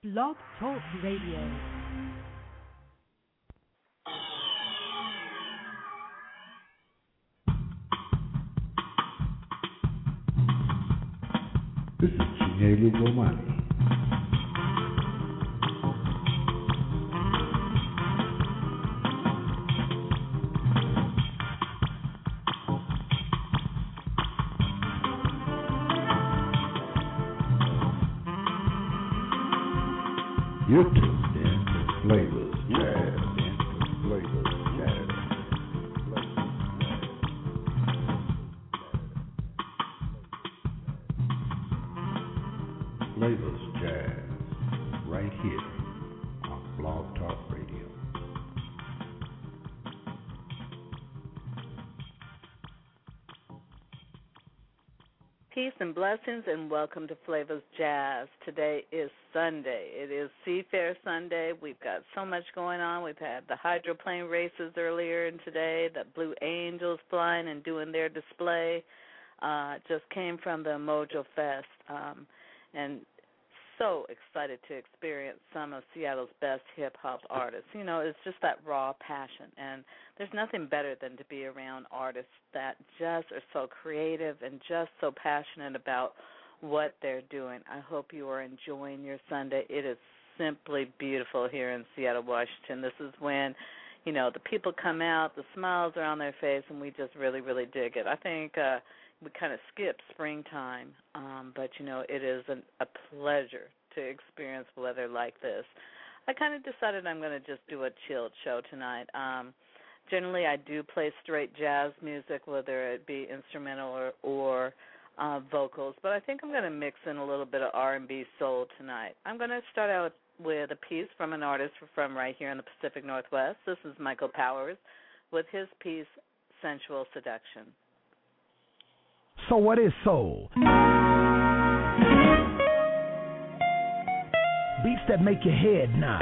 Blog Talk Radio. This is Chinelu Romani. You're tuned in to Flavors Jazz. Flavors Jazz, right here on Blog Talk Radio. Peace and blessings, and welcome to Flavors Jazz. Today is Sunday. It is Seafair Sunday. We've got so much going on. We've had the hydroplane races earlier in today, the Blue Angels flying and doing their display. Just came from the Mojo Fest, and so excited to experience some of Seattle's best hip-hop artists. You know, it's just that raw passion, and there's nothing better than to be around artists that just are so creative and just so passionate about what they're doing. I hope you are enjoying your Sunday. It is simply beautiful here in Seattle, Washington. This is when, you know, the people come out, the smiles are on their face, and we just really, really dig it. I think we kind of skip springtime, but, you know, it is a pleasure to experience weather like this. I kind of decided I'm going to just do a chilled show tonight. Generally, I do play straight jazz music, whether it be instrumental or vocals, but I think I'm going to mix in a little bit of R&B soul tonight. I'm going to start out with a piece from an artist from right here in the Pacific Northwest. This is Michael Powers with his piece, Sensual Seduction. So what is soul? Beats that make your head nod.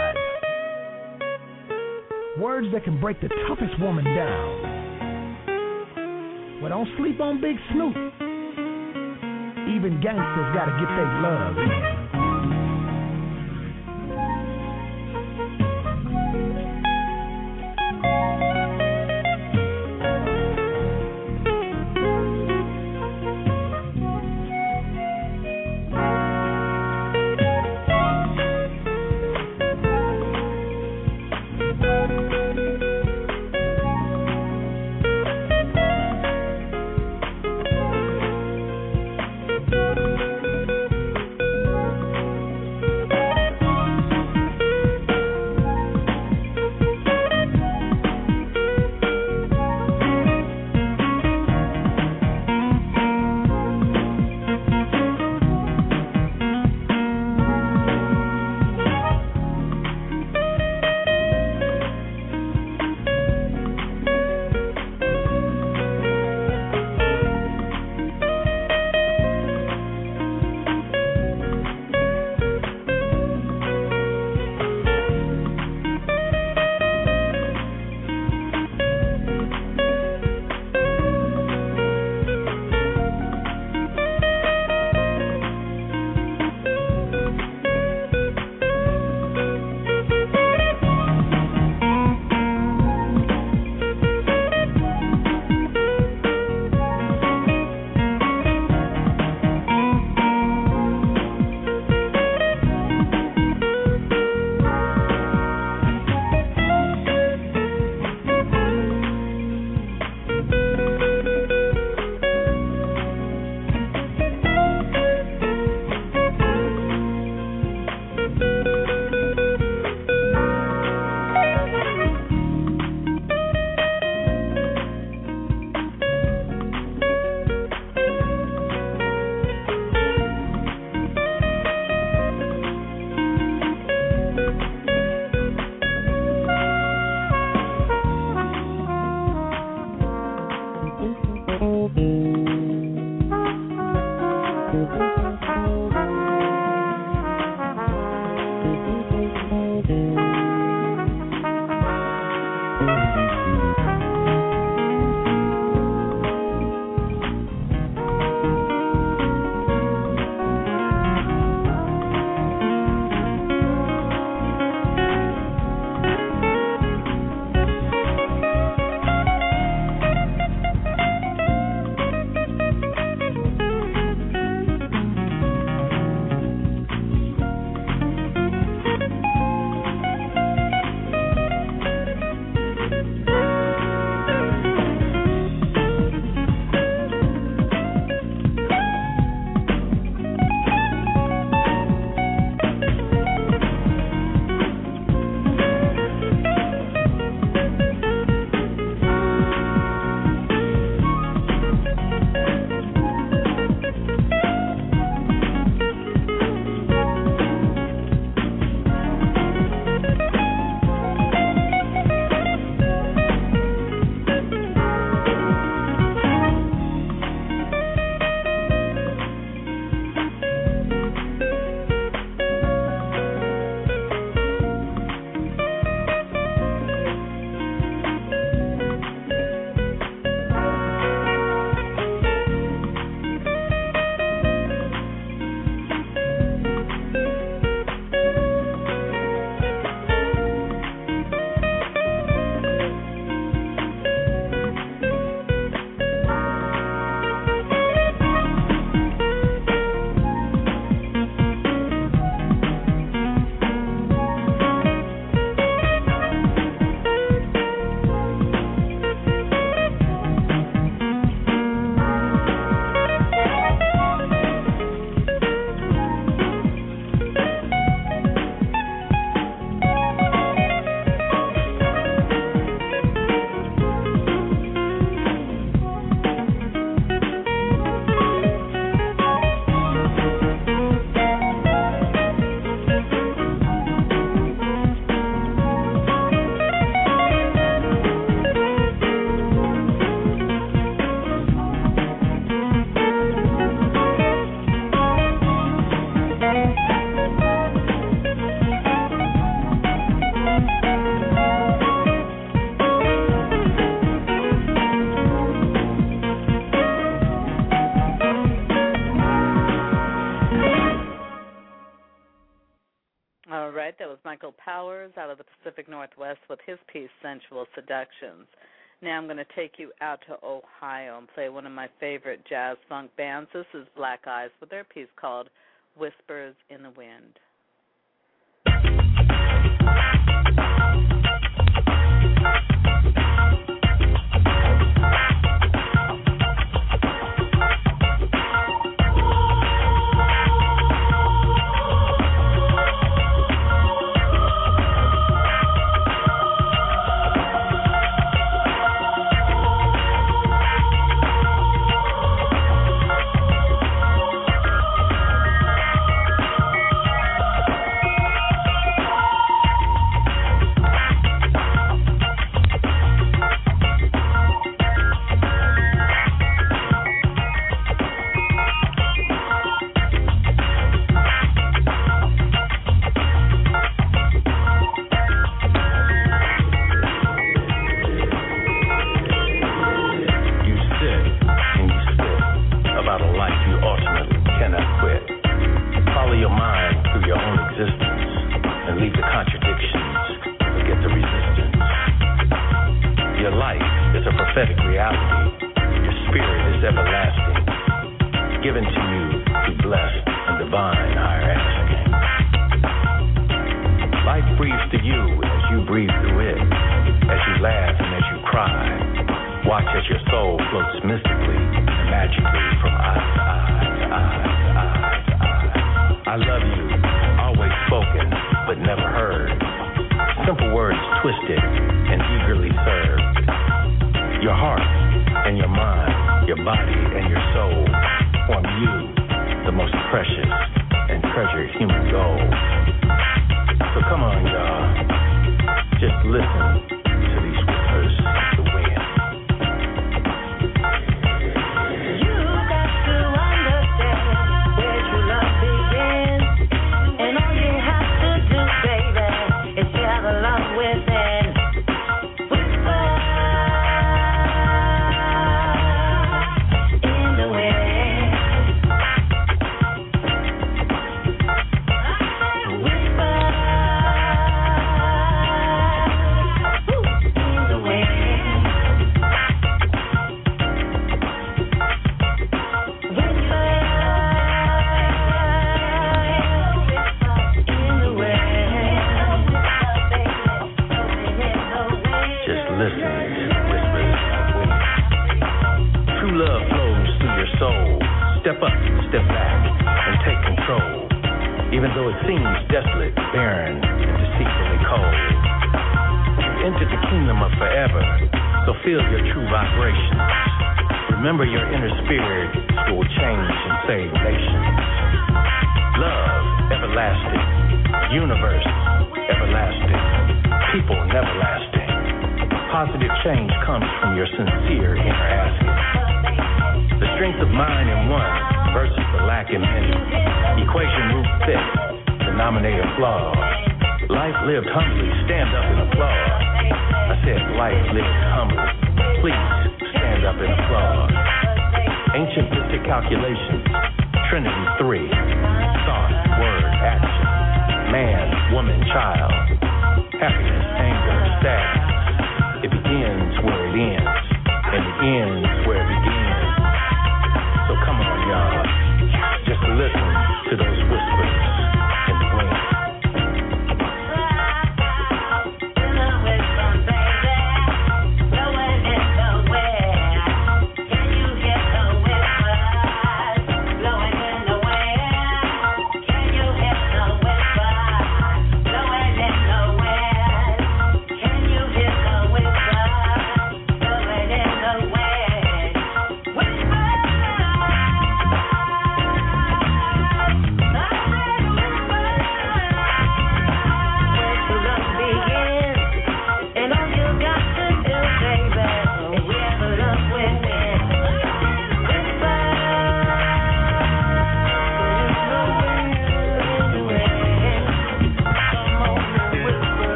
Words that can break the toughest woman down. Well, don't sleep on Big Snoop. Even gangsters gotta get their love in. All right, that was Michael Powers out of the Pacific Northwest with his piece, Sensual Seductions. Now I'm going to take you out to Ohio and play one of my favorite jazz funk bands. This is Black Eyes with their piece called Whispers in the Wind.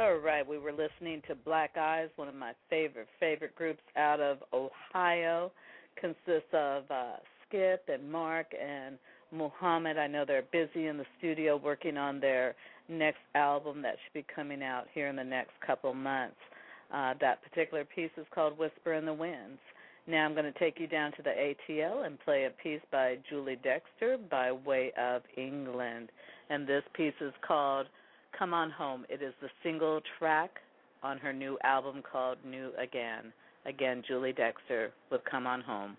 All right, we were listening to Black Eyes, one of my favorite groups out of Ohio. Consists of Skip and Mark and Muhammad. I know they're busy in the studio working on their next album that should be coming out here in the next couple months. That particular piece is called Whisper in the Winds. Now I'm going to take you down to the ATL and play a piece by Julie Dexter by way of England. And this piece is called Come On Home. It is the single track on her new album called New Again. Again, Julie Dexter with Come On Home.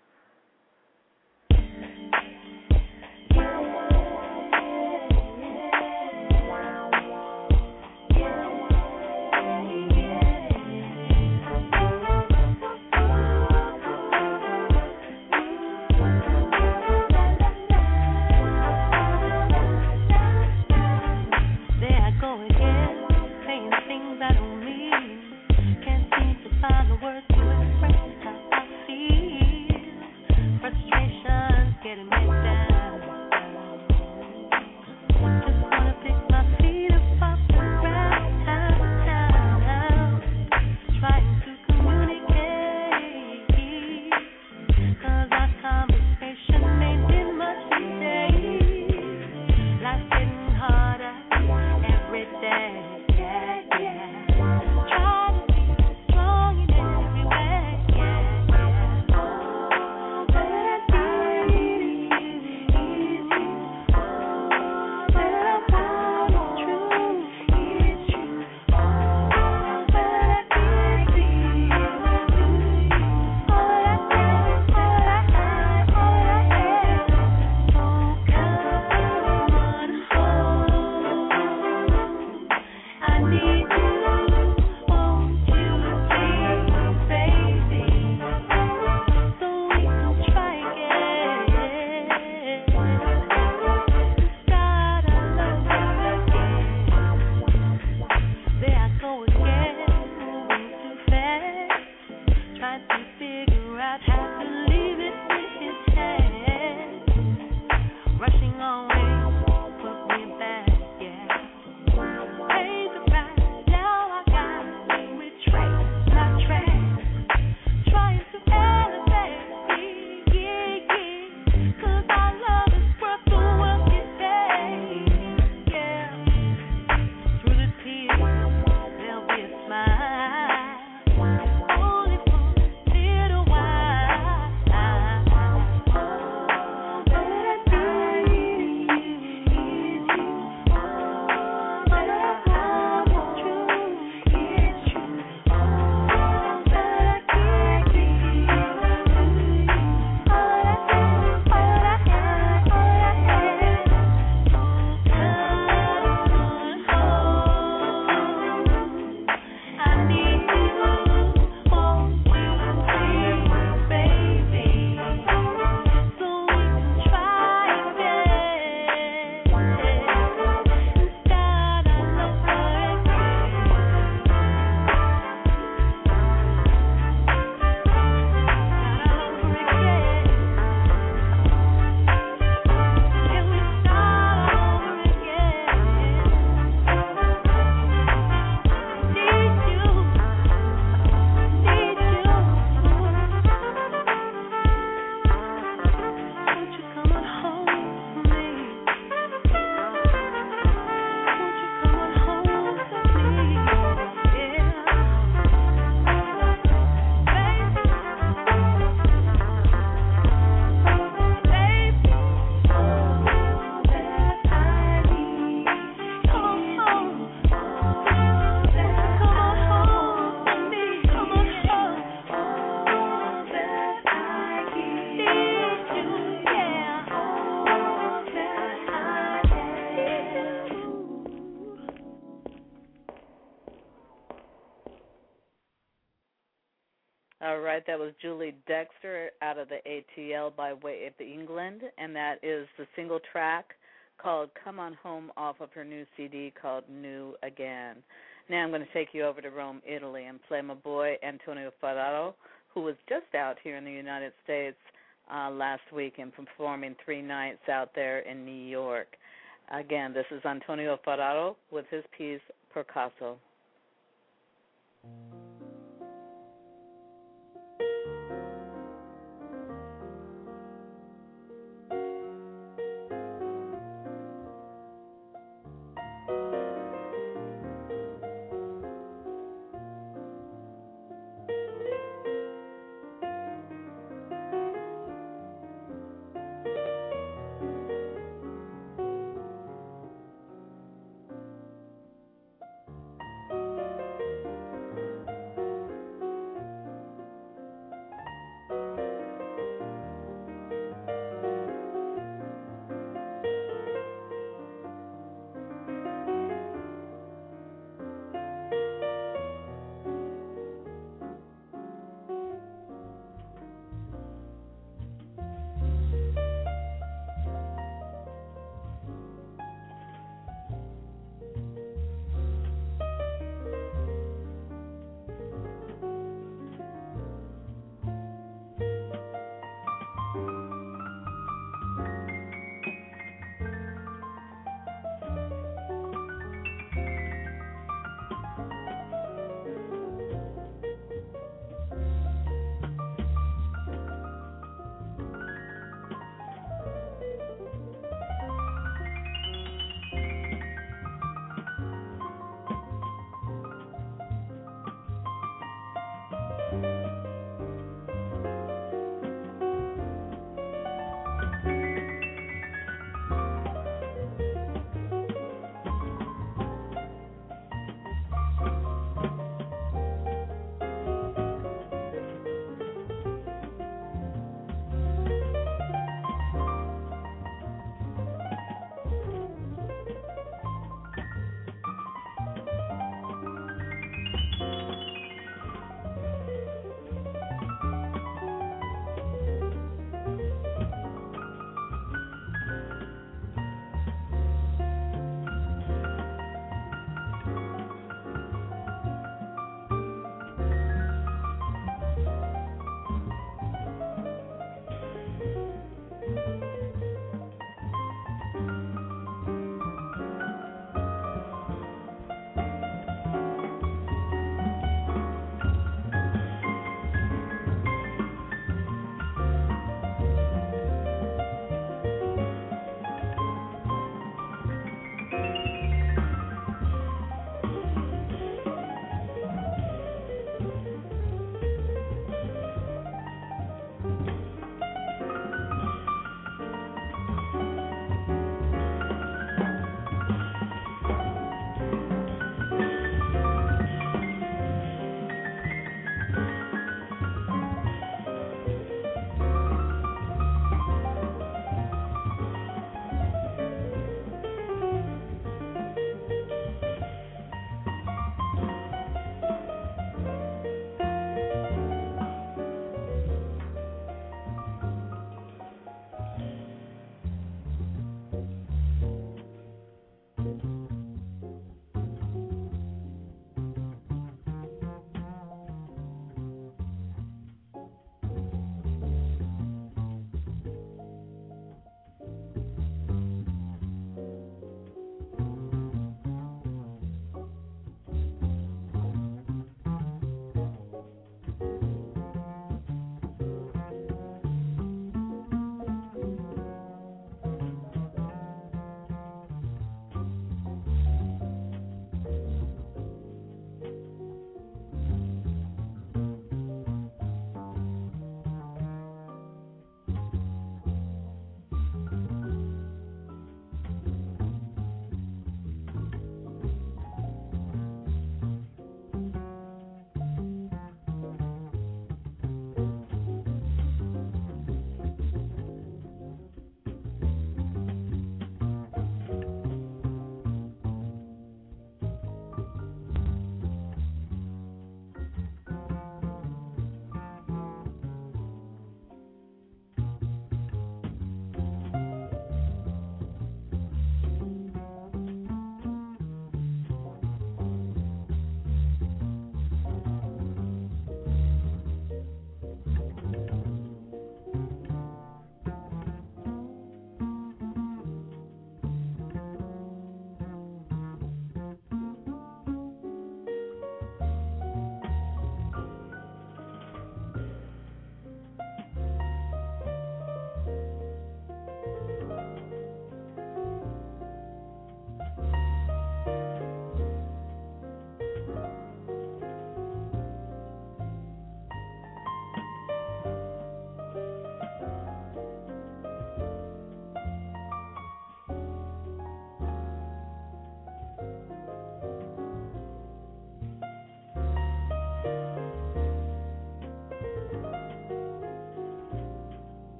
All right, that was Julie Dexter out of the ATL by way of England, and that is the single track called Come On Home off of her new CD called New Again. Now I'm going to take you over to Rome, Italy, and play my boy Antonio Ferraro, who was just out here in the United States last week and performing 3 nights out there in New York. Again, this is Antonio Ferraro with his piece, Percaso.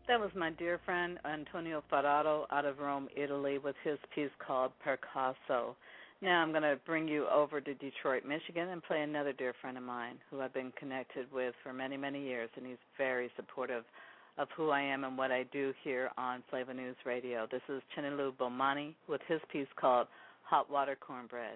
That was my dear friend Antonio Ferrato out of Rome, Italy, with his piece called Percasso. Now I'm going to bring you over to Detroit, Michigan, and play another dear friend of mine who I've been connected with for many, many years, and he's very supportive of who I am and what I do here on Flavor News Radio. This is Chinelu Bomani with his piece called Hot Water Cornbread.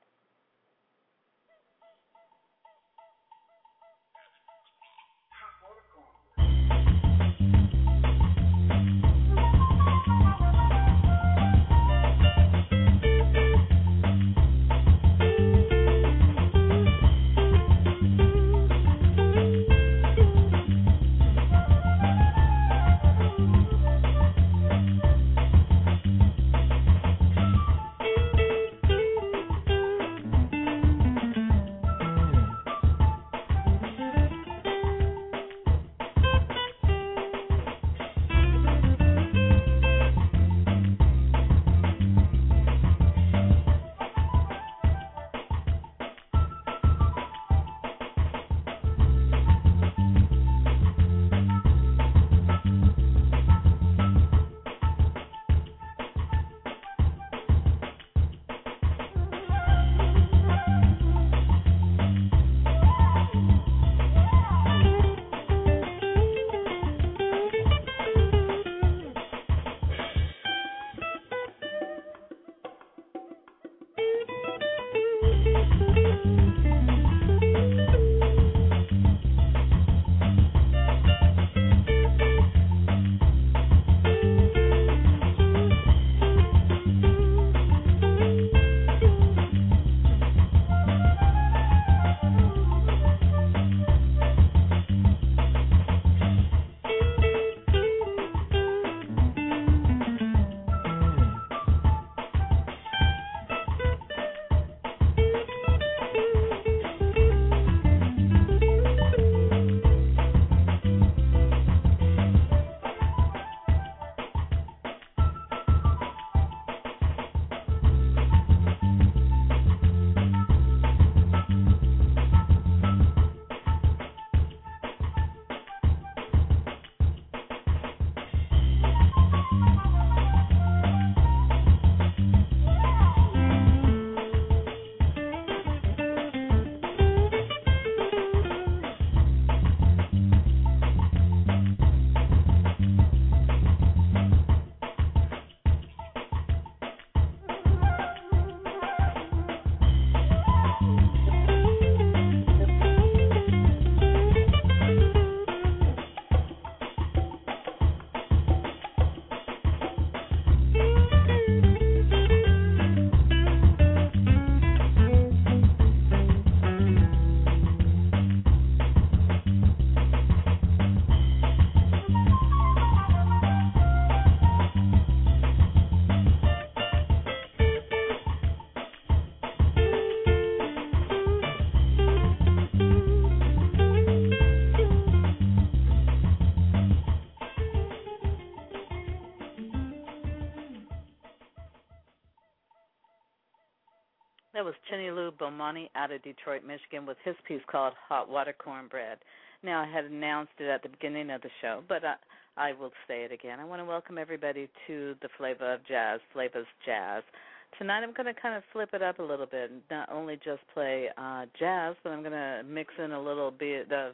That was Chinelu Bomani out of Detroit, Michigan, with his piece called Hot Water Cornbread. Now, I had announced it at the beginning of the show, but I will say it again. I want to welcome everybody to the Flavor of Jazz, Flavor's Jazz. Tonight I'm going to kind of flip it up a little bit and not only just play jazz, but I'm going to mix in a little bit of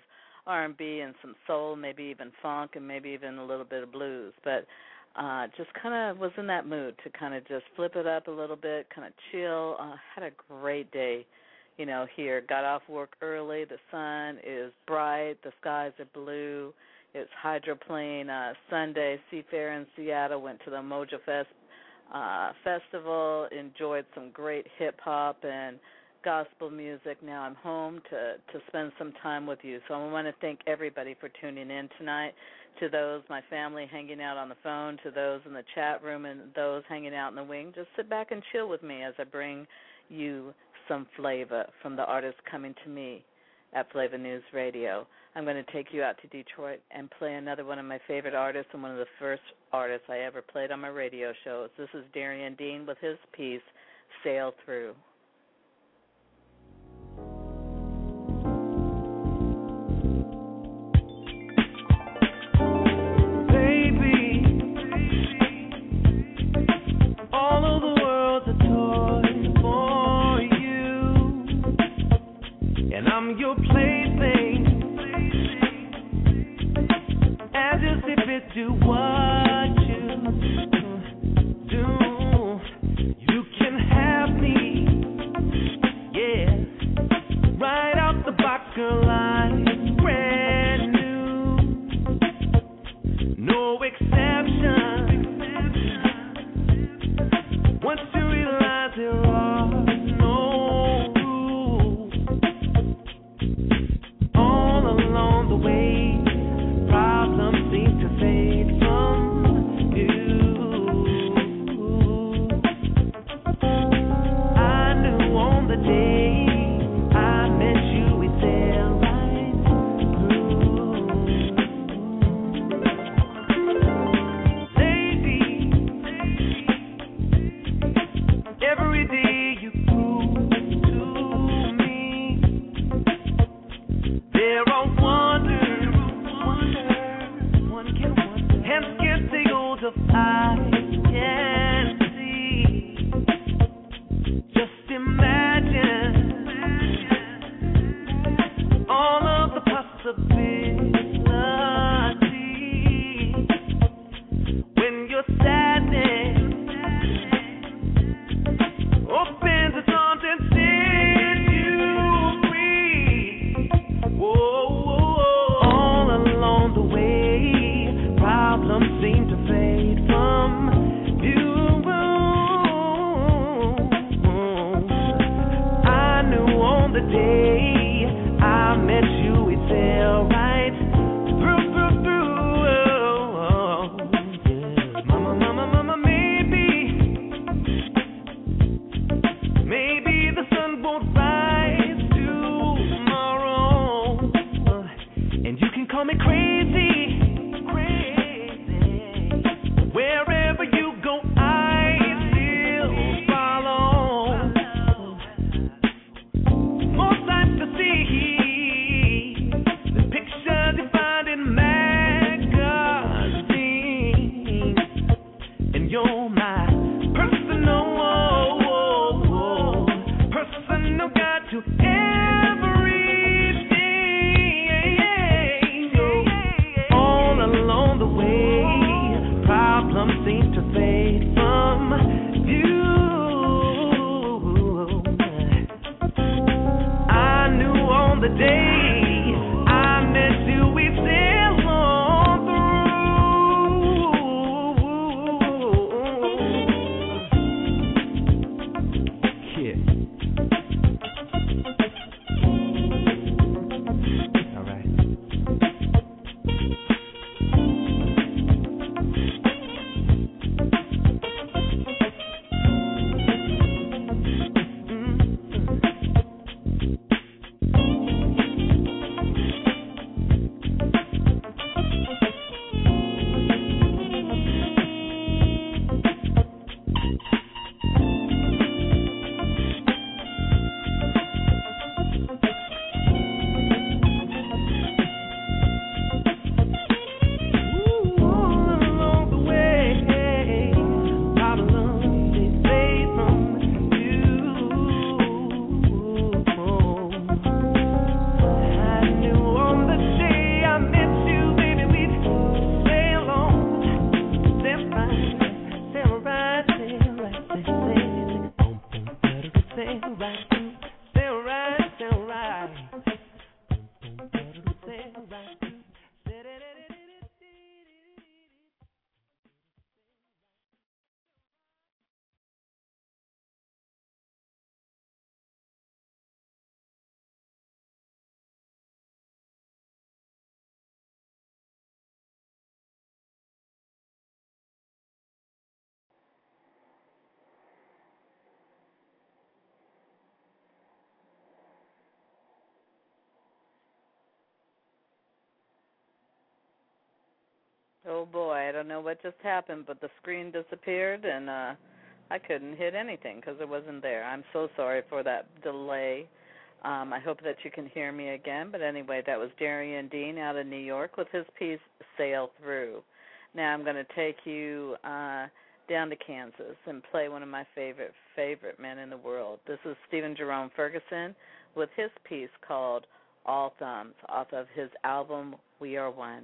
R&B and some soul, maybe even funk, and maybe even a little bit of blues. But just kind of was in that mood to kind of just flip it up a little bit, kind of chill. Had a great day, here. Got off work early. The sun is bright. The skies are blue. It's hydroplane Sunday, Seafair in Seattle. Went to the Mojo Fest festival, enjoyed some great hip-hop and gospel music. Now I'm home to spend some time with you. So I want to thank everybody for tuning in tonight, to those, my family hanging out on the phone, to those in the chat room and those hanging out in the wing. Just sit back and chill with me as I bring you some flavor from the artists coming to me at Flavor News Radio. I'm going to take you out to Detroit and play another one of my favorite artists and one of the first artists I ever played on my radio shows. This is Darian Dean with his piece, Sail Through. Baby, I'm your plaything, as if it do what you do. You can have me, yeah. Right out the box, girl, I'm brand new. No exception. Once you realize there are no rules, all along the way, problems seem to fade from you. I knew on the day I met you, we sail right through. Lady, every day you prove to me there are wonders one can wonder, hands can't take hold of, eyes can't see. Just imagine all of the possibilities when your sadness opens its arms and sets you free. Whoa, whoa, whoa. All along the way, problems seem to fade from you. I knew on the day I met you, we'd sail right through. Yeah. Mama, maybe the sun won't rise tomorrow, and you can call me crazy. Wherever you go, I still follow. More sights to see than pictures you find in magazines. And you're my personal guide to everything. All along the way, problems seem to fade from you. I knew on the day I met you, we'd sail on through. Yeah. All right. Oh boy, I don't know what just happened, but the screen disappeared and I couldn't hit anything because it wasn't there. I'm so sorry for that delay. I hope that you can hear me again. But anyway, that was Darian Dean out of New York with his piece, Sail Through. Now I'm going to take you down to Kansas and play one of my favorite men in the world. This is Stephen Jerome Ferguson with his piece called All Thumbs, off of his album We Are One.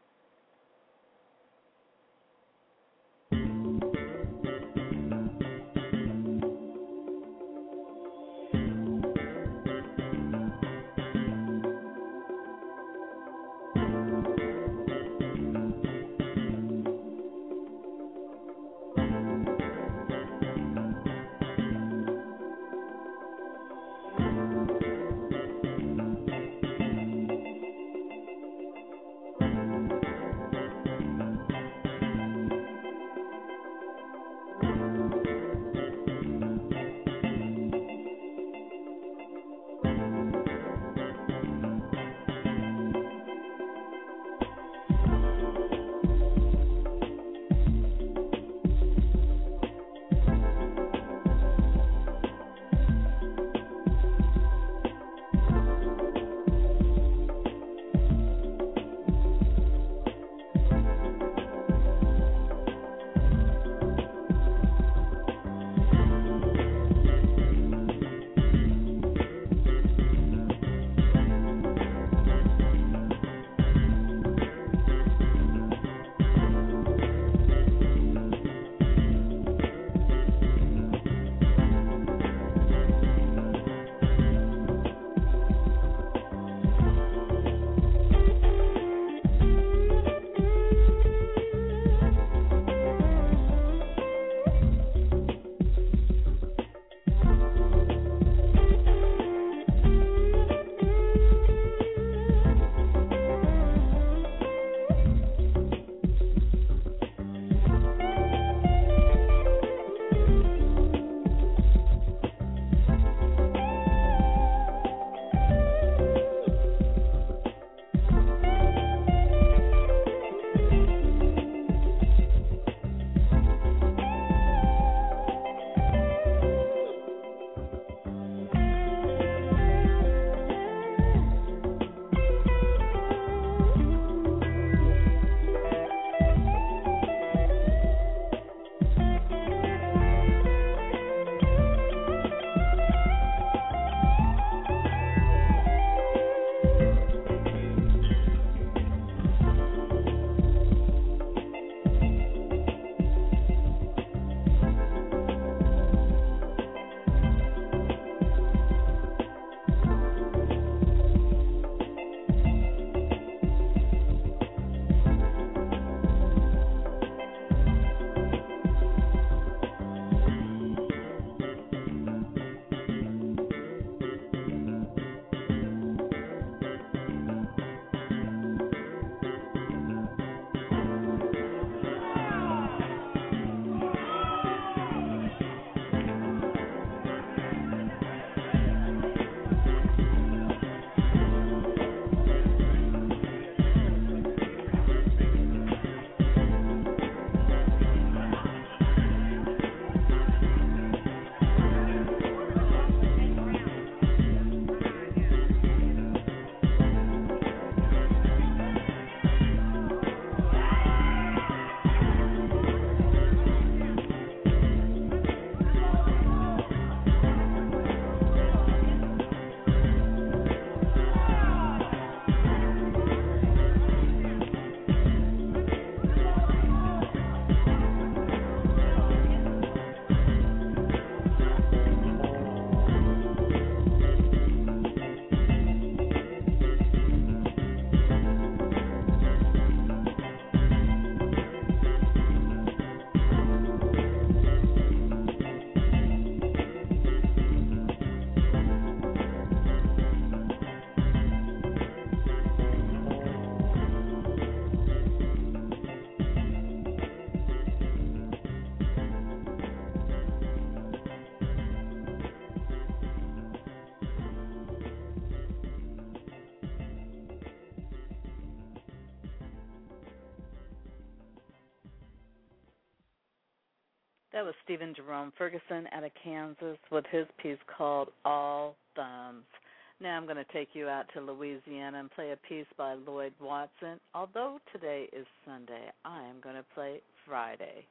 That was Stephen Jerome Ferguson out of Kansas with his piece called All Thumbs. Now I'm going to take you out to Louisiana and play a piece by Lloyd Watson. Although today is Sunday, I am going to play Friday.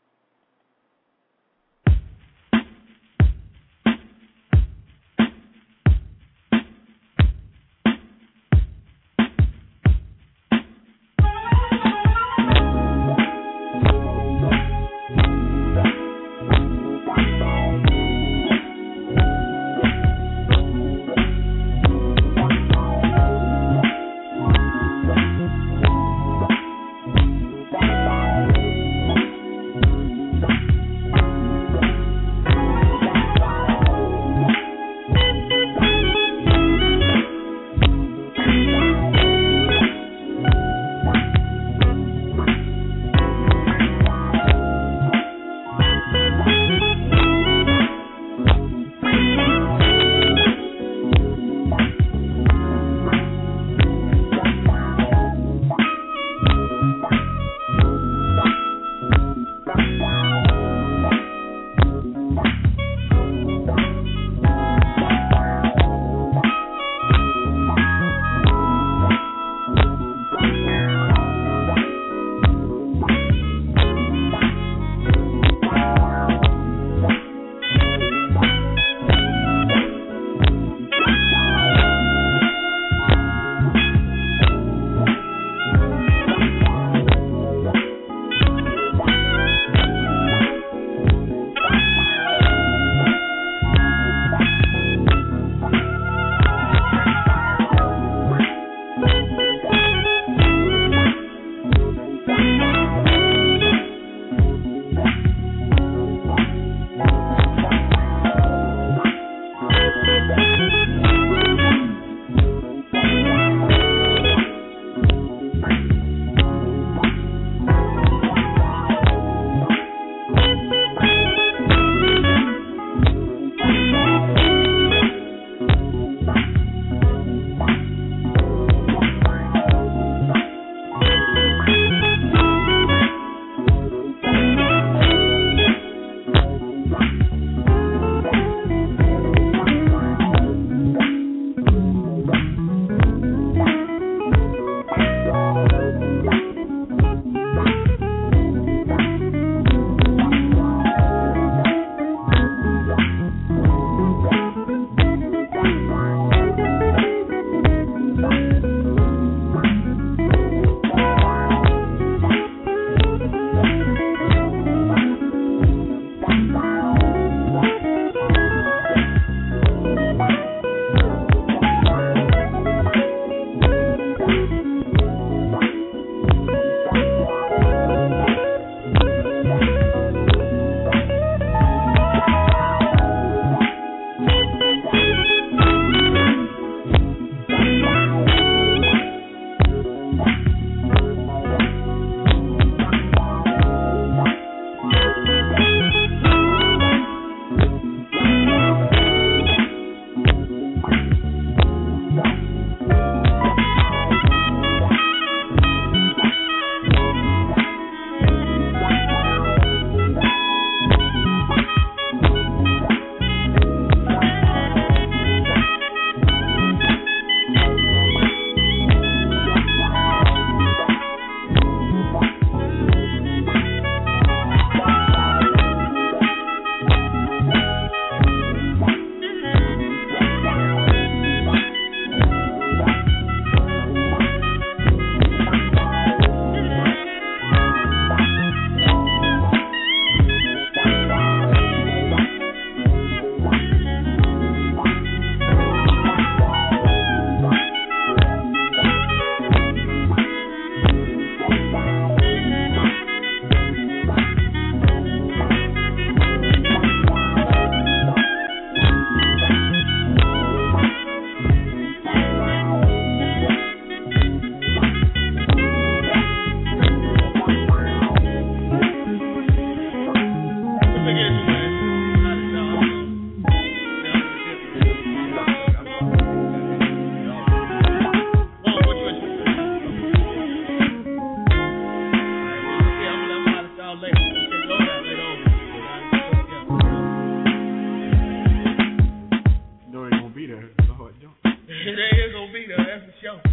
They ain't gonna be there, that's for sure.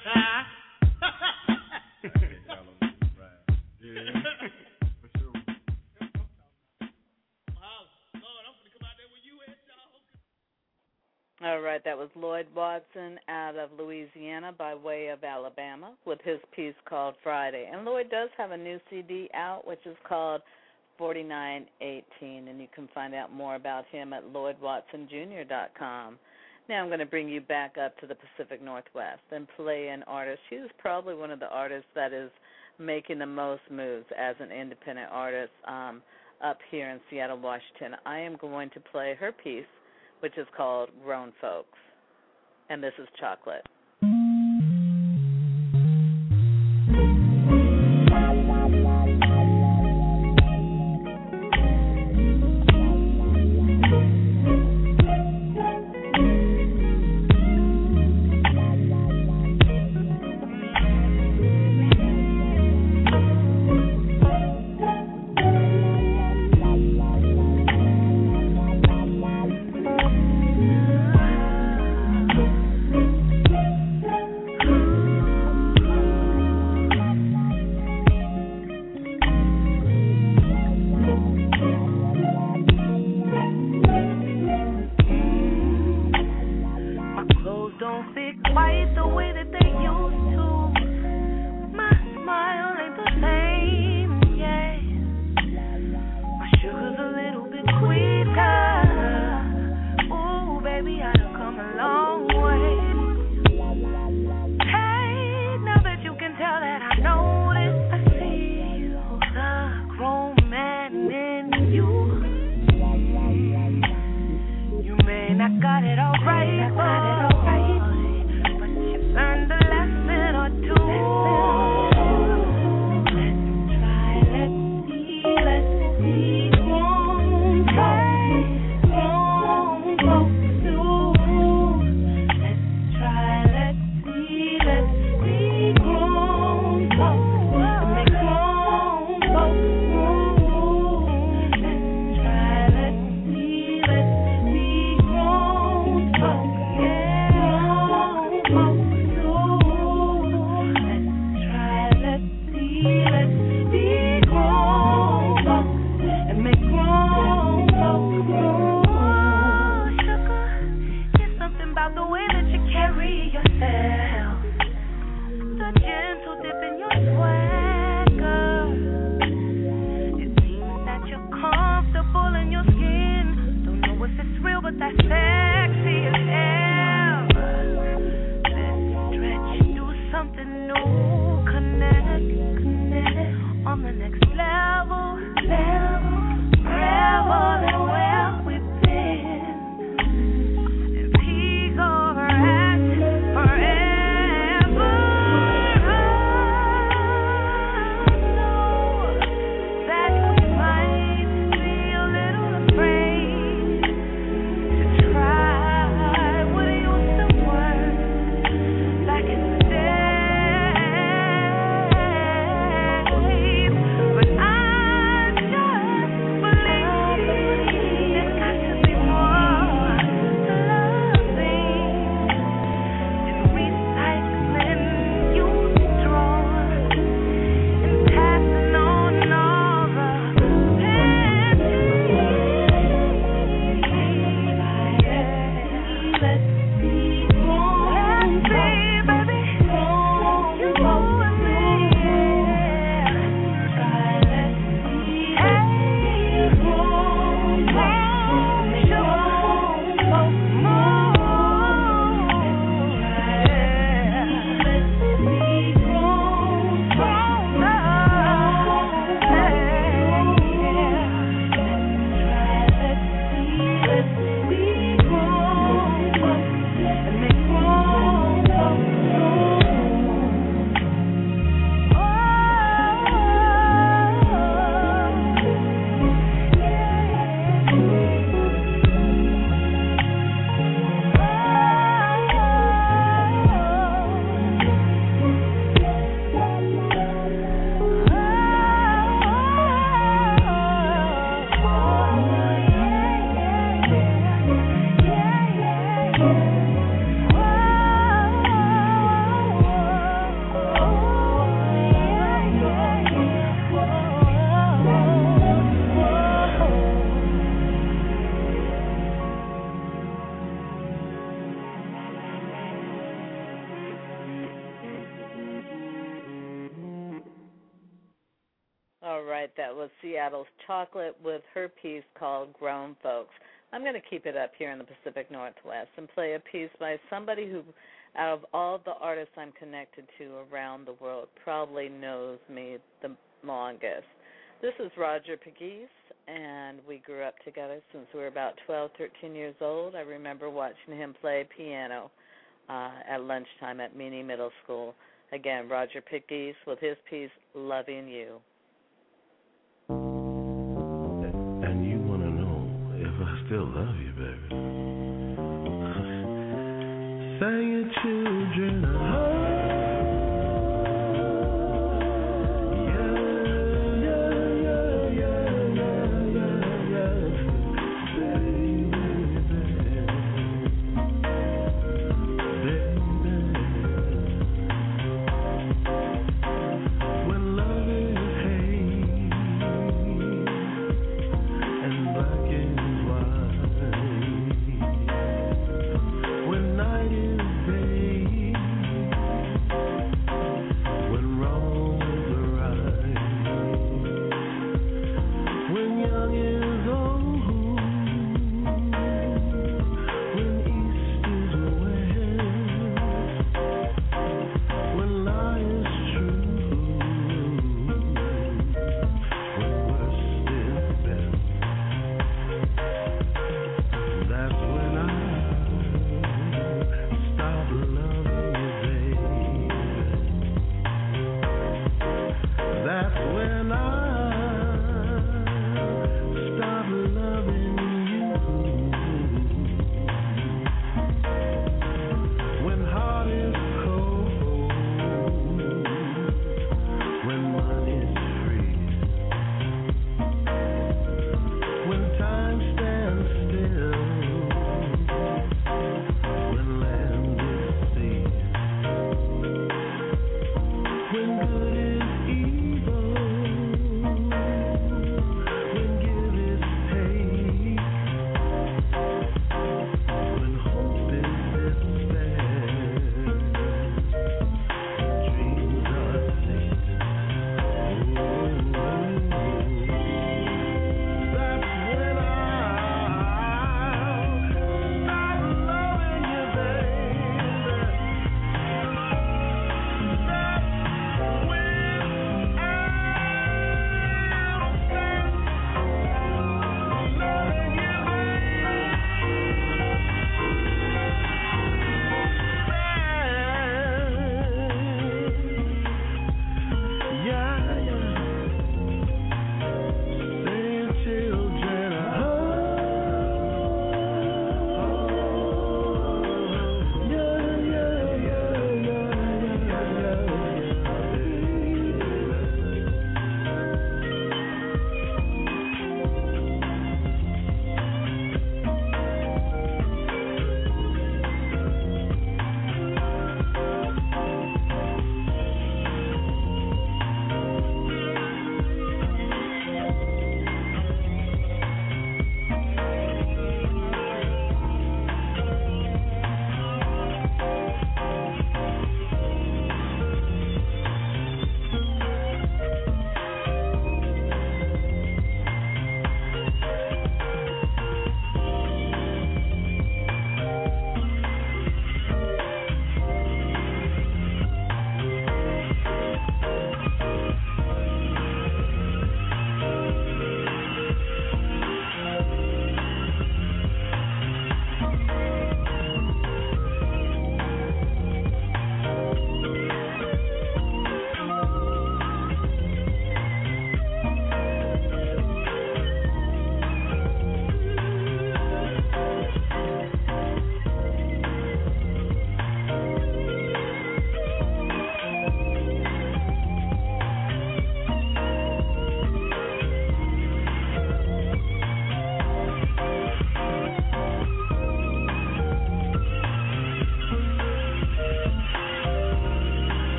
Yeah. For sure. Lord, I'm gonna come out there with you at y'all. All right, that was Lloyd Watson out of Louisiana by way of Alabama with his piece called Friday. And Lloyd does have a new CD out, which is called 4918, and you can find out more about him at LloydWatsonJr.com. Now I'm going to bring you back up to the Pacific Northwest and play an artist. She's probably one of the artists that is making the most moves as an independent artist up here in Seattle, Washington. I am going to play her piece, which is called Grown Folks, and this is Chocolate. But you learned a lesson or two. right, that was Seattle's Chocolate with her piece called Grown Folks. I'm going to keep it up here in the Pacific Northwest and play a piece by somebody who, out of all the artists I'm connected to around the world, probably knows me the longest. This is Roger Pegues, and we grew up together since we were about 12, 13 years old. I remember watching him play piano at lunchtime at Meany Middle School. Again, Roger Pegues with his piece, Loving You. And you want to know if I still love you, baby. Sang your children a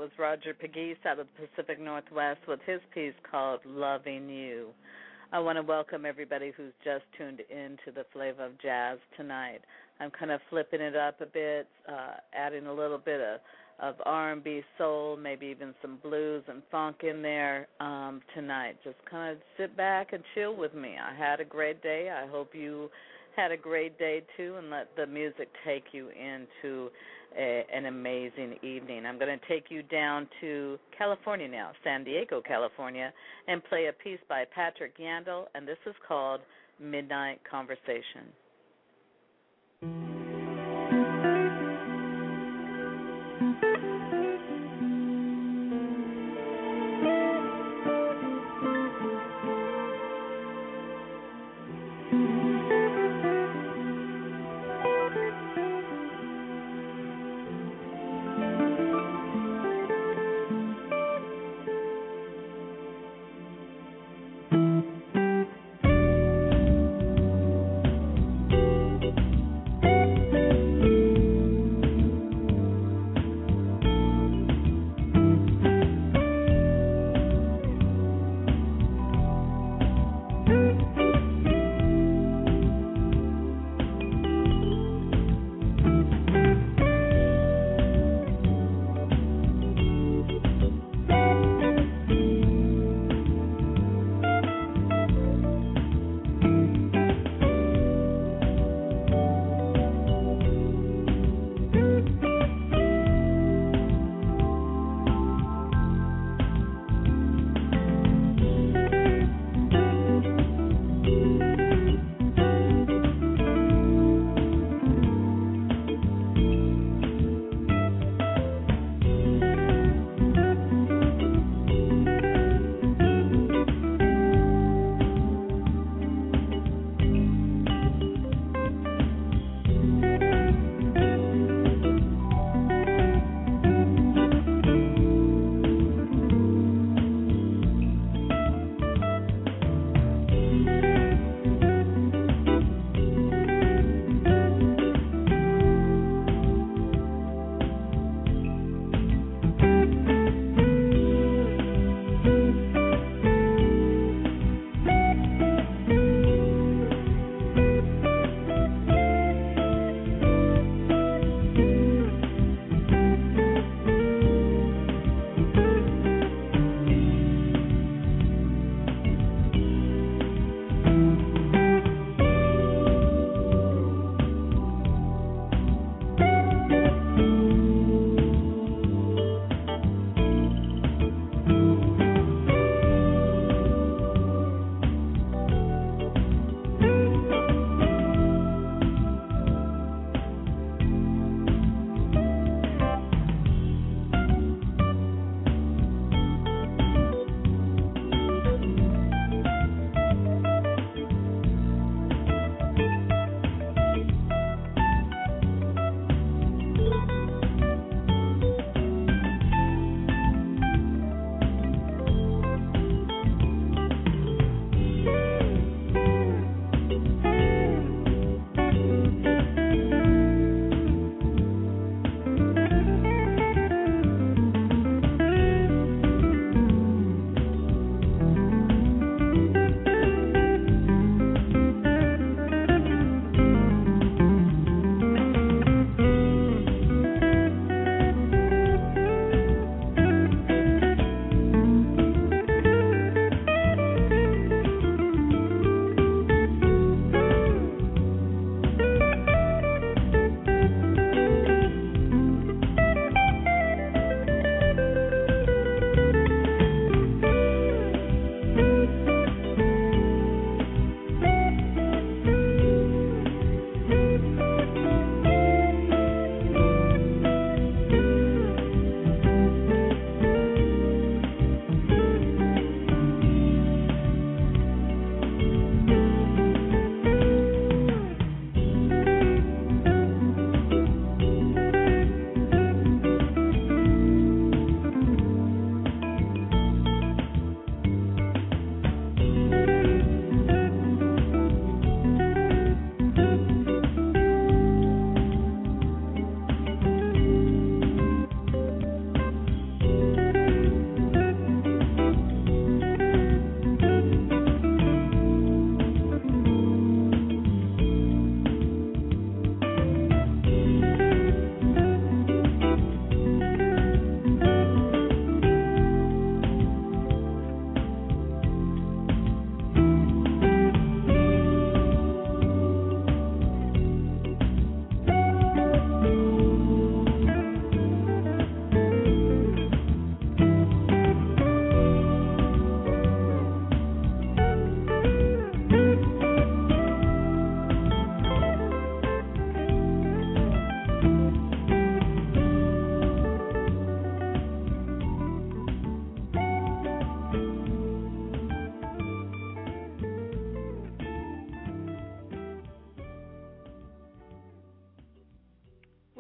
was Roger Pegues out of the Pacific Northwest with his piece called Loving You. I want to welcome everybody who's just tuned in to the Flavor of Jazz tonight. I'm kind of flipping it up a bit, adding a little bit of R&B, soul, maybe even some blues and funk in there tonight. Just kind of sit back and chill with me. I had a great day. I hope you had a great day, too, and let the music take you into an amazing evening. I'm going to take you down to California now, San Diego, California, and play a piece by Patrick Yandel, and this is called Midnight Conversation.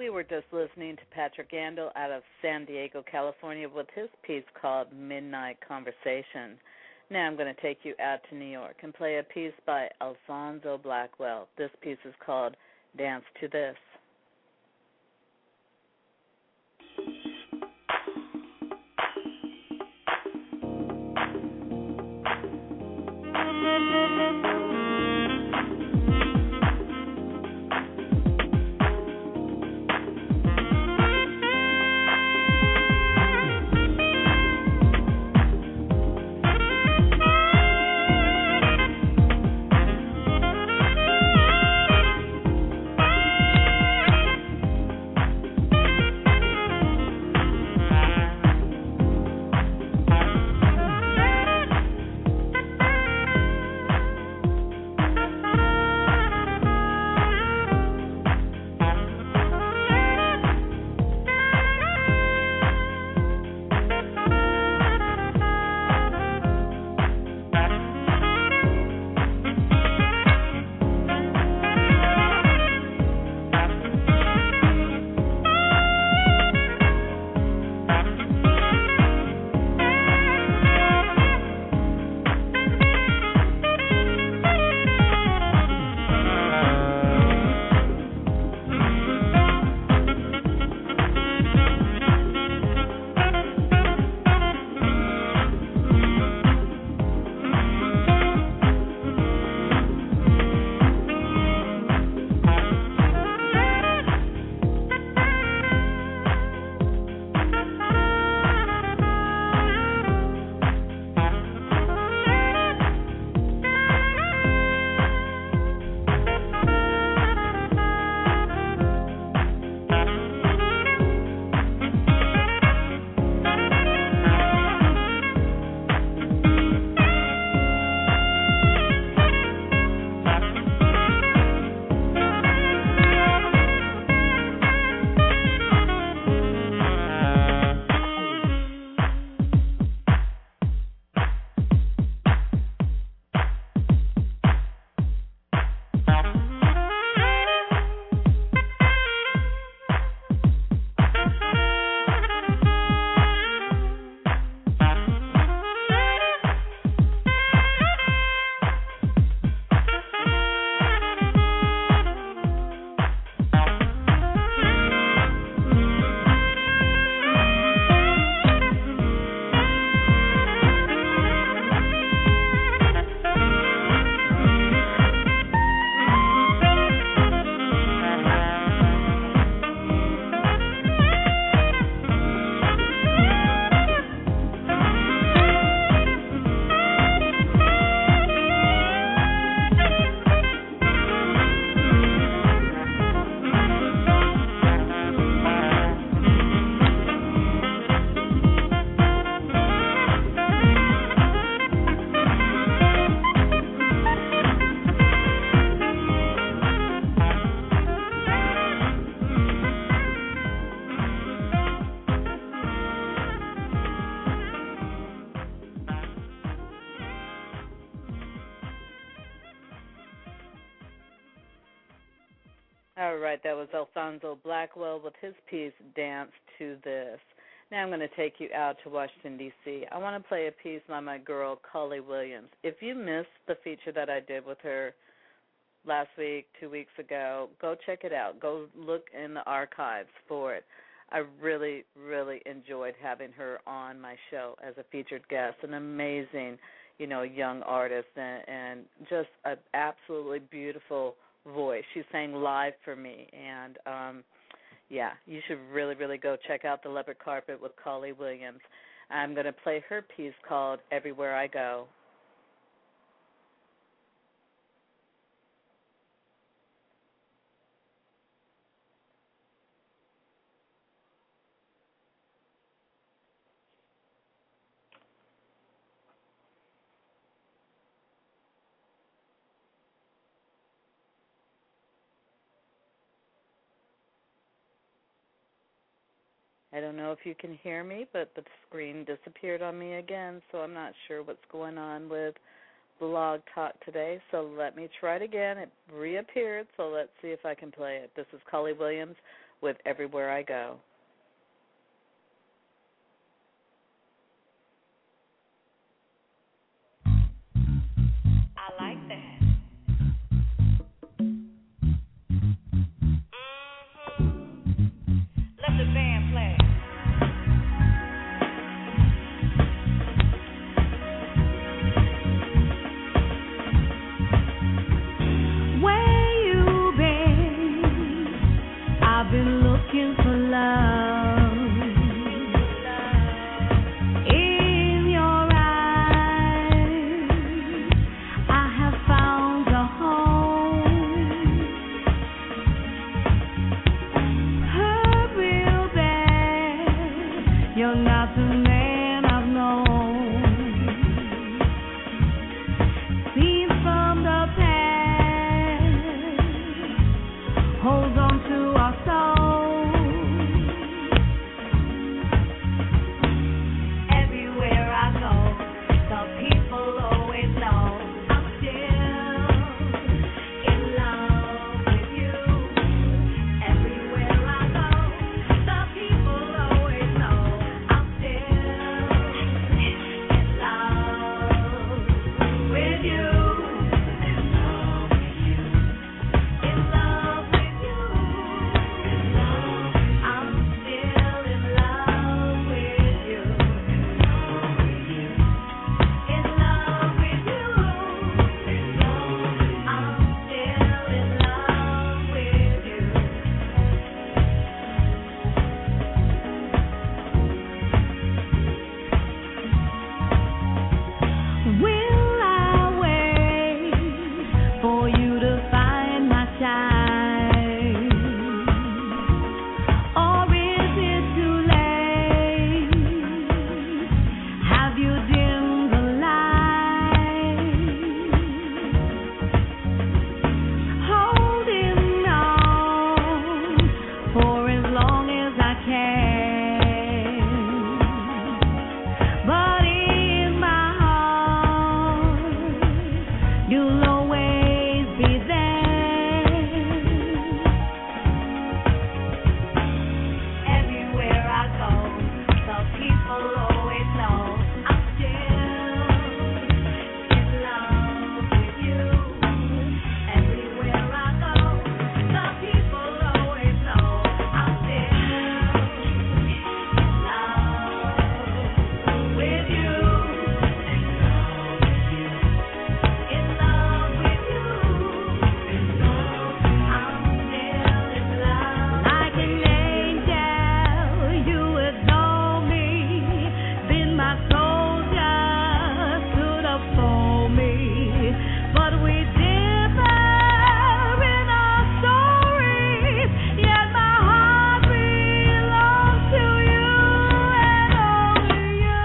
we were just listening to Patrick Gandel out of San Diego, California, with his piece called Midnight Conversation. Now I'm going to take you out to New York and play a piece by Alfonso Blackwell. This piece is called Dance to This. All right, that was Alfonso Blackwell with his piece, Dance to This. Now I'm going to take you out to Washington, D.C. I want to play a piece by my girl, Collie Williams. If you missed the feature that I did with her last week, 2 weeks ago, go check it out. Go look in the archives for it. I really, really enjoyed having her on my show as a featured guest, an amazing, young artist and just an absolutely beautiful voice. She sang live for me, and you should really, really go check out The Leopard Carpet with Collie Williams. I'm going to play her piece called Everywhere I Go. I don't know if you can hear me, but the screen disappeared on me again, so I'm not sure what's going on with Blog Talk today. So let me try it again. It reappeared, so let's see if I can play it. This is Collie Williams with Everywhere I Go. I like that. Let the band play. Where you been? I've been looking for love. In your eyes, I have found a home. Hurt real bad. You're not the man I've known. Scenes from the past hold on to our soul. Everywhere I go, the people always know I'm still in love with you. Everywhere I go, the people always know I'm still in love with you. In love with you. I'm still in love with you. In love with you. I'm still in love with you. Will I wait for you to find my child? Or is it too late? Have you dimmed the light? Holding on for as long as I can. But in my heart, you'll always be there. Everywhere I go, the people always know I'm still in love with you. Everywhere I go, the people always know I'm still in love with you. In love with you. I'm still in love. Like an angel, you adore me. Been my soldier, stood up for me. But we differ in our stories. Yet my heart belongs to you and only you.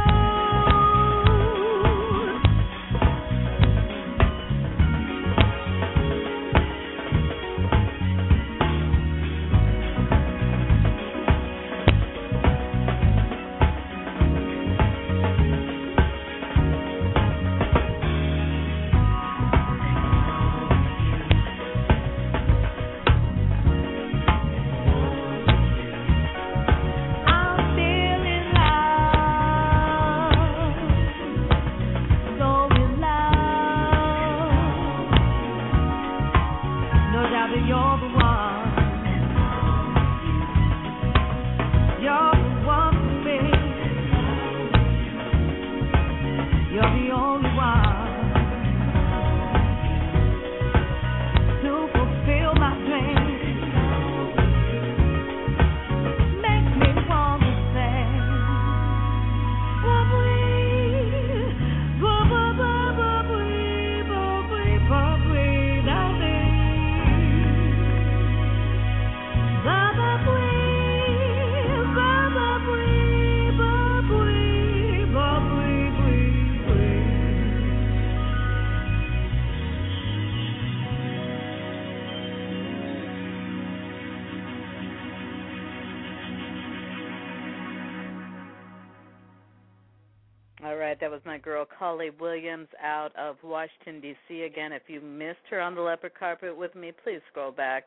I'm still in love, so in love. No doubt that you're the one. You're the one for me. You're the only one to fulfill my dreams. Makes me want to sing. All right, that was my girl Carly Williams out of Washington, D.C. Again, if you missed her on the leopard carpet with me, please scroll back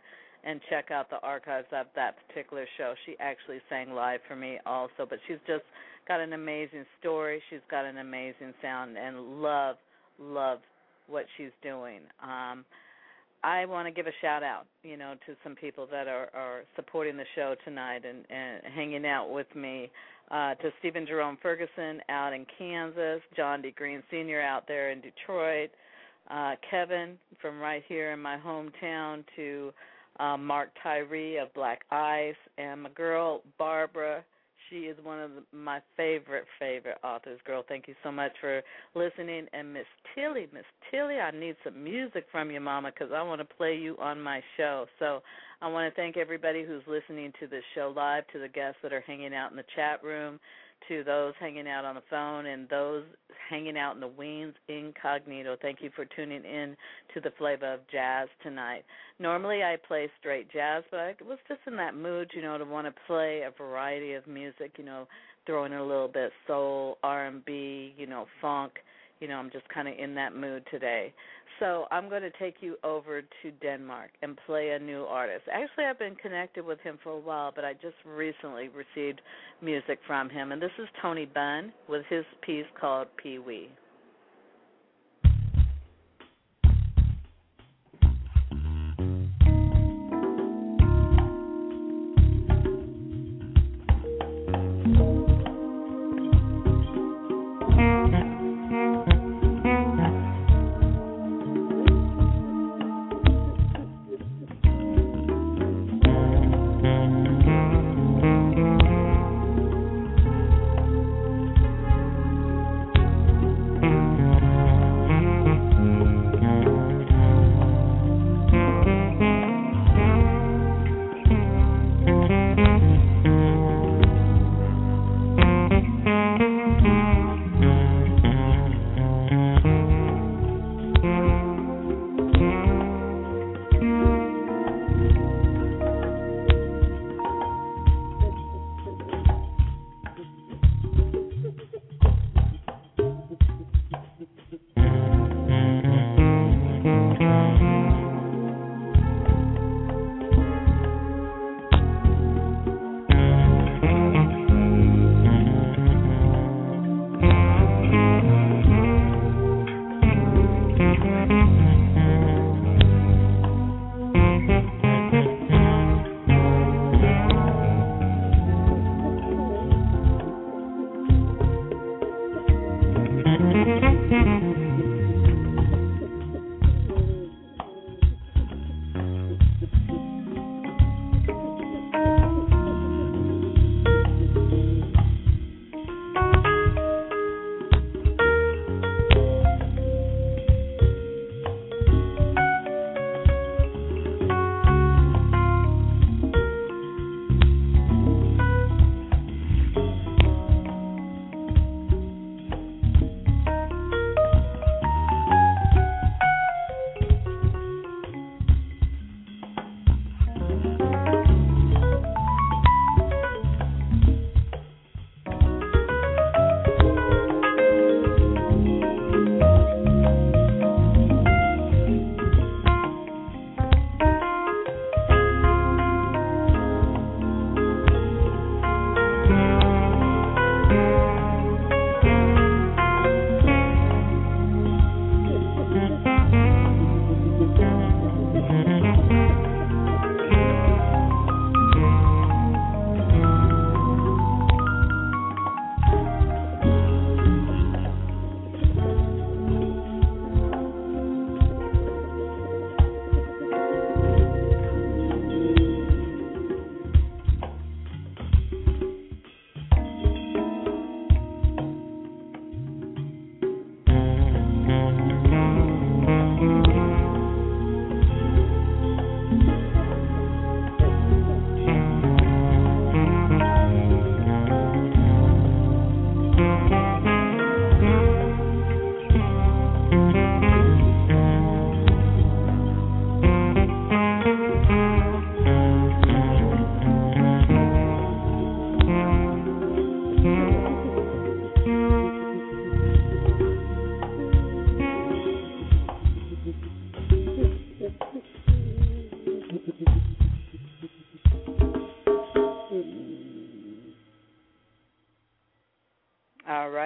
and check out the archives of that particular show. She actually sang live for me also, but she's just got an amazing story. She's got an amazing sound, and love what she's doing. I want to give a shout-out, to some people that are supporting the show tonight and hanging out with me, to Stephen Jerome Ferguson out in Kansas, John D. Green Sr. out there in Detroit, Kevin from right here in my hometown, to Mark Tyree of Black Ice, and my girl Barbara. She is one of my favorite authors, girl. Thank you so much for listening. And Miss Tilly, I need some music from you, Mama, because I want to play you on my show. So I want to thank everybody who's listening to this show live, to the guests that are hanging out in the chat room, to those hanging out on the phone, and those hanging out in the wings incognito. Thank you for tuning in to the Flavor of Jazz tonight. Normally I play straight jazz, but I was just in that mood, to want to play a variety of music, throwing in a little bit of soul, R&B, funk. I'm just kind of in that mood today. So I'm going to take you over to Denmark and play a new artist. Actually, I've been connected with him for a while, but I just recently received music from him. And this is Tony Bunn with his piece called Pee Wee.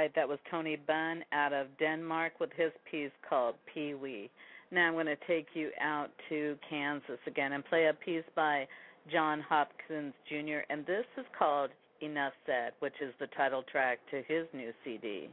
right, that was Tony Bunn out of Denmark with his piece called Pee Wee. Now I'm going to take you out to Kansas again and play a piece by John Hopkins Jr., and this is called Enough Said, which is the title track to his new CD.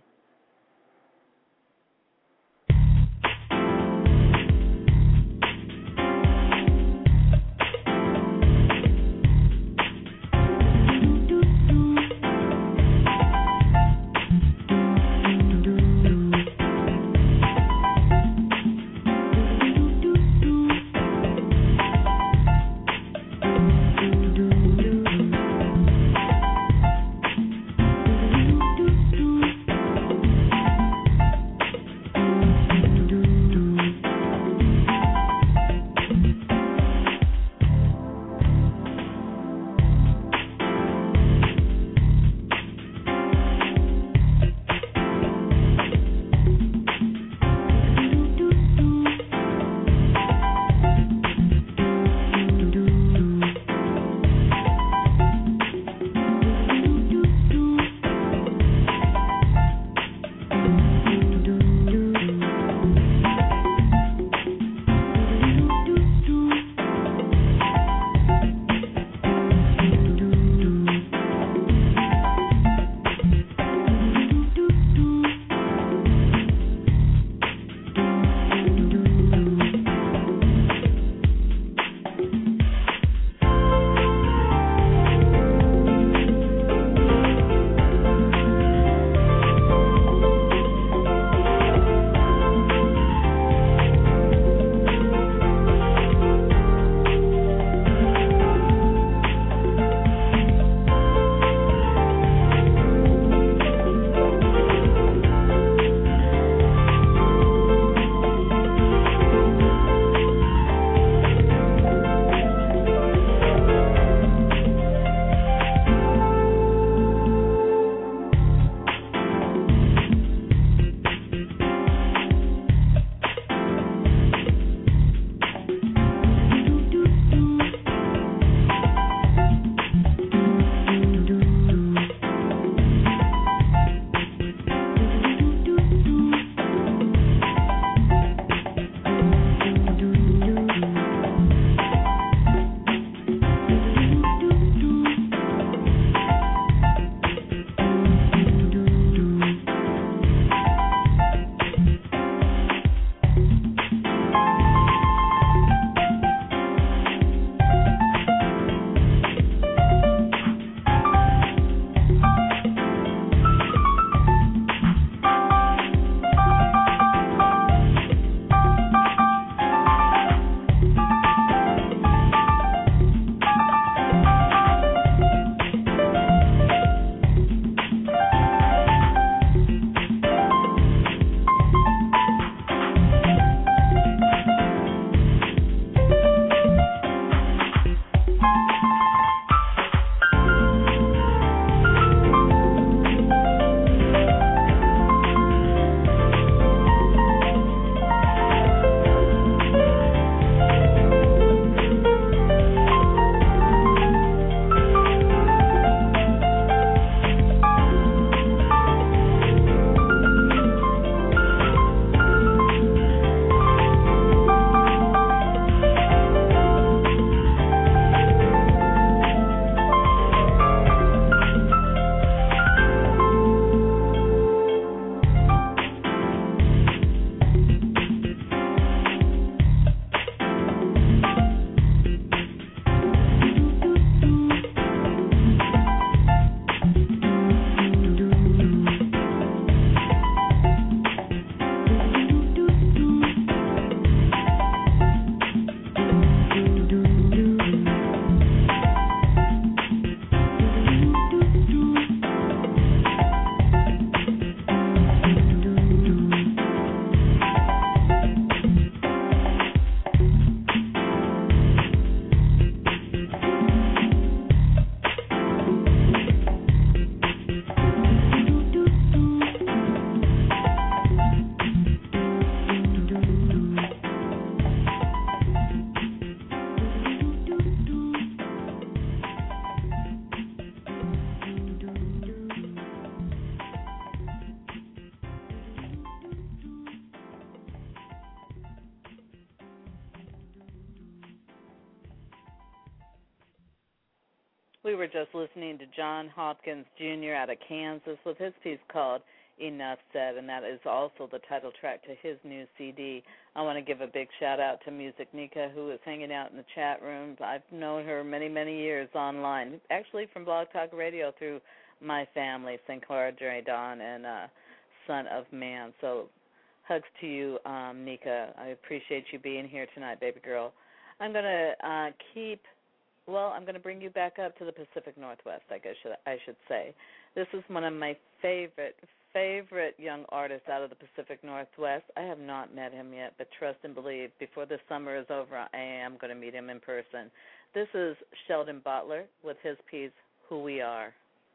We were just listening to John Hopkins Jr. out of Kansas with his piece called Enough Said, and that is also the title track to his new CD. I want to give a big shout-out to Music Nika, who is hanging out in the chat rooms. I've known her many, many years online, actually from Blog Talk Radio through my family, Sinclair Dre Don and Son of Man. So hugs to you, Nika. I appreciate you being here tonight, baby girl. I'm going to I'm going to bring you back up to the Pacific Northwest, I guess I should say. This is one of my favorite young artists out of the Pacific Northwest. I have not met him yet, but trust and believe, before the summer is over, I am going to meet him in person. This is Sheldon Butler with his piece, Who We Are.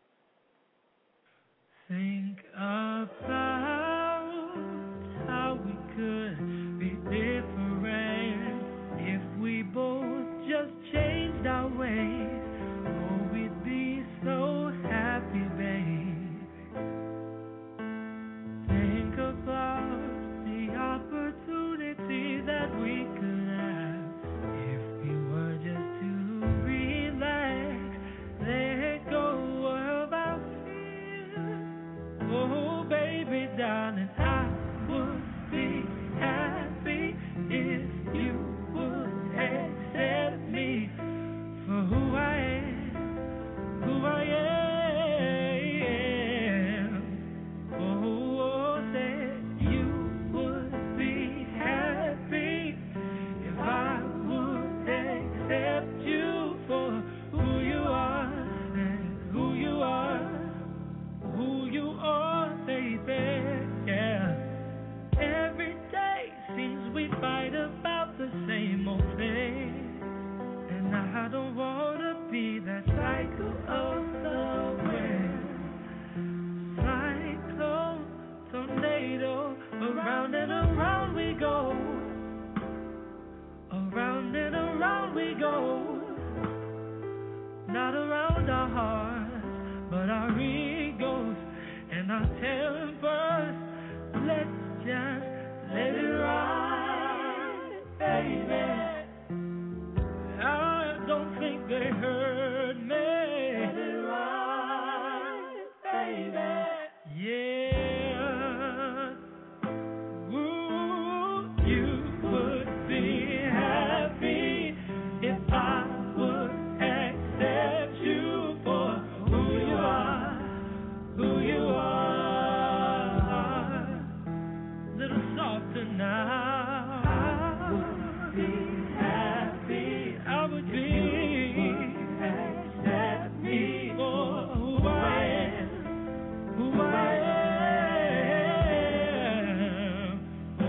Think about how we could be different if we both just changed our ways. Oh, we'd be so happy, babe. Think about the opportunity that we could have if we were just to relax, let go of our fears. Oh, baby, darling, I would be happy if you would accept me for who I am. Oh, said you would be happy if I would accept you for who you are and who you are, baby. Yeah. Every day seems we fight about the same old thing, and I don't wanna be that cycle of the wind. Cyclone, tornado, around and around we go. Around and around we go. Not around our hearts, but our egos and our tempers. Let's just let it ride, baby. I don't think they heard me. Let it ride, baby. Yeah. Ooh, you would be happy if I would accept you for who you are, Little softer now. I would be happy. I would be. Accept me for who I am. Oh,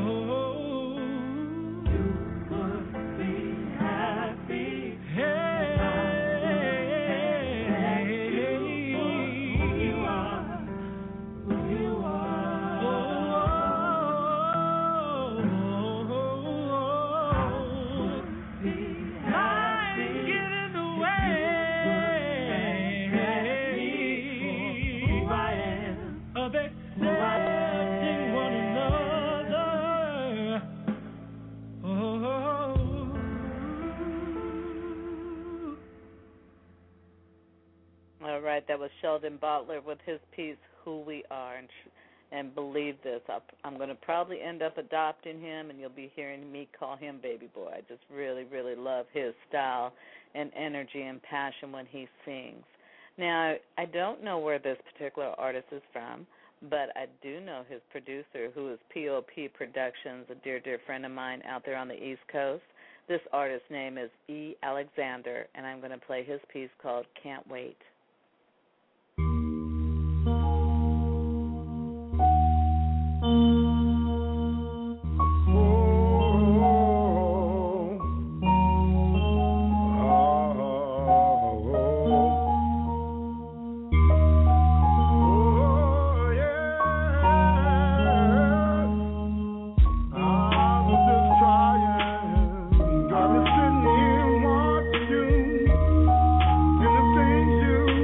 you would be happy. Hey, who you are. All right, that was Sheldon Butler with his piece, Who We Are. And believe this, I'm going to probably end up adopting him, and you'll be hearing me call him baby boy. I just really, really love his style and energy and passion when he sings. Now, I don't know where this particular artist is from, but I do know his producer, who is P.O.P. Productions, a dear, dear friend of mine out there on the East Coast. This artist's name is E. Alexander, and I'm going to play his piece called Can't Wait. You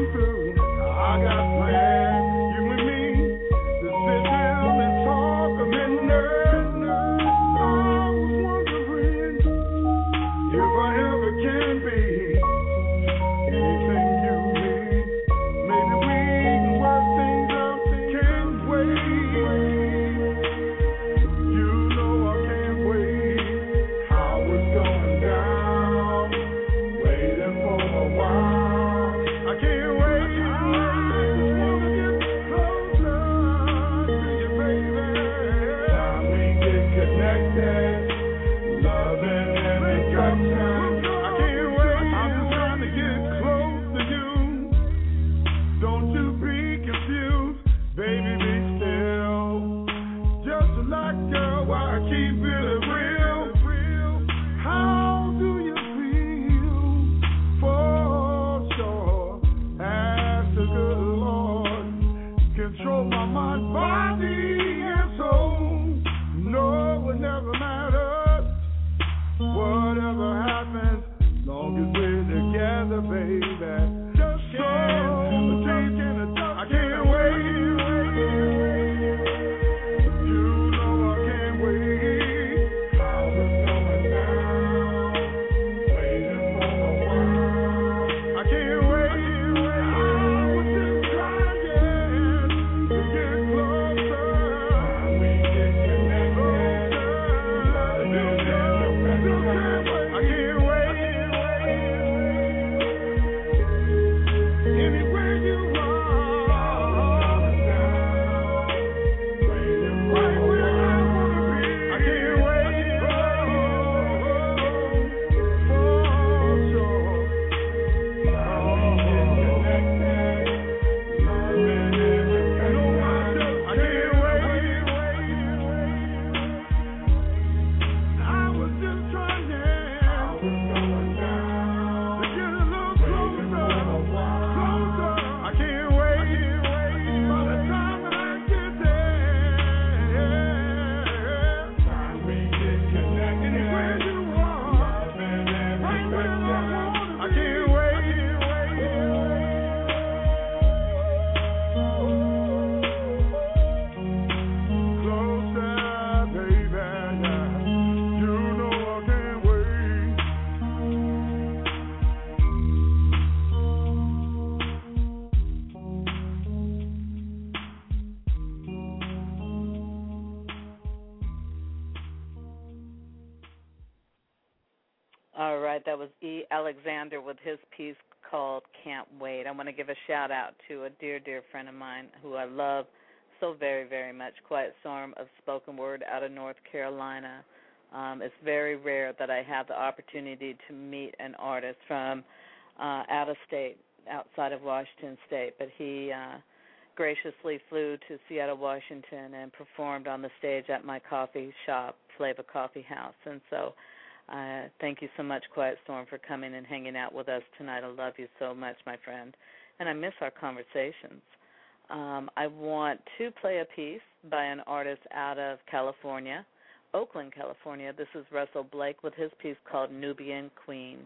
Alexander with his piece called Can't Wait. I want to give a shout out to a dear, dear friend of mine who I love so very, very much, Quiet Storm of Spoken Word out of North Carolina. It's very rare that I have the opportunity to meet an artist from out of state, outside of Washington State, but he graciously flew to Seattle, Washington, and performed on the stage at my coffee shop, Flavor Coffee House. And so thank you so much, Quiet Storm, for coming and hanging out with us tonight. I love you so much, my friend, and I miss our conversations. I want to play a piece by an artist out of California, Oakland, California. This is Russell Blake with his piece called Nubian Queen.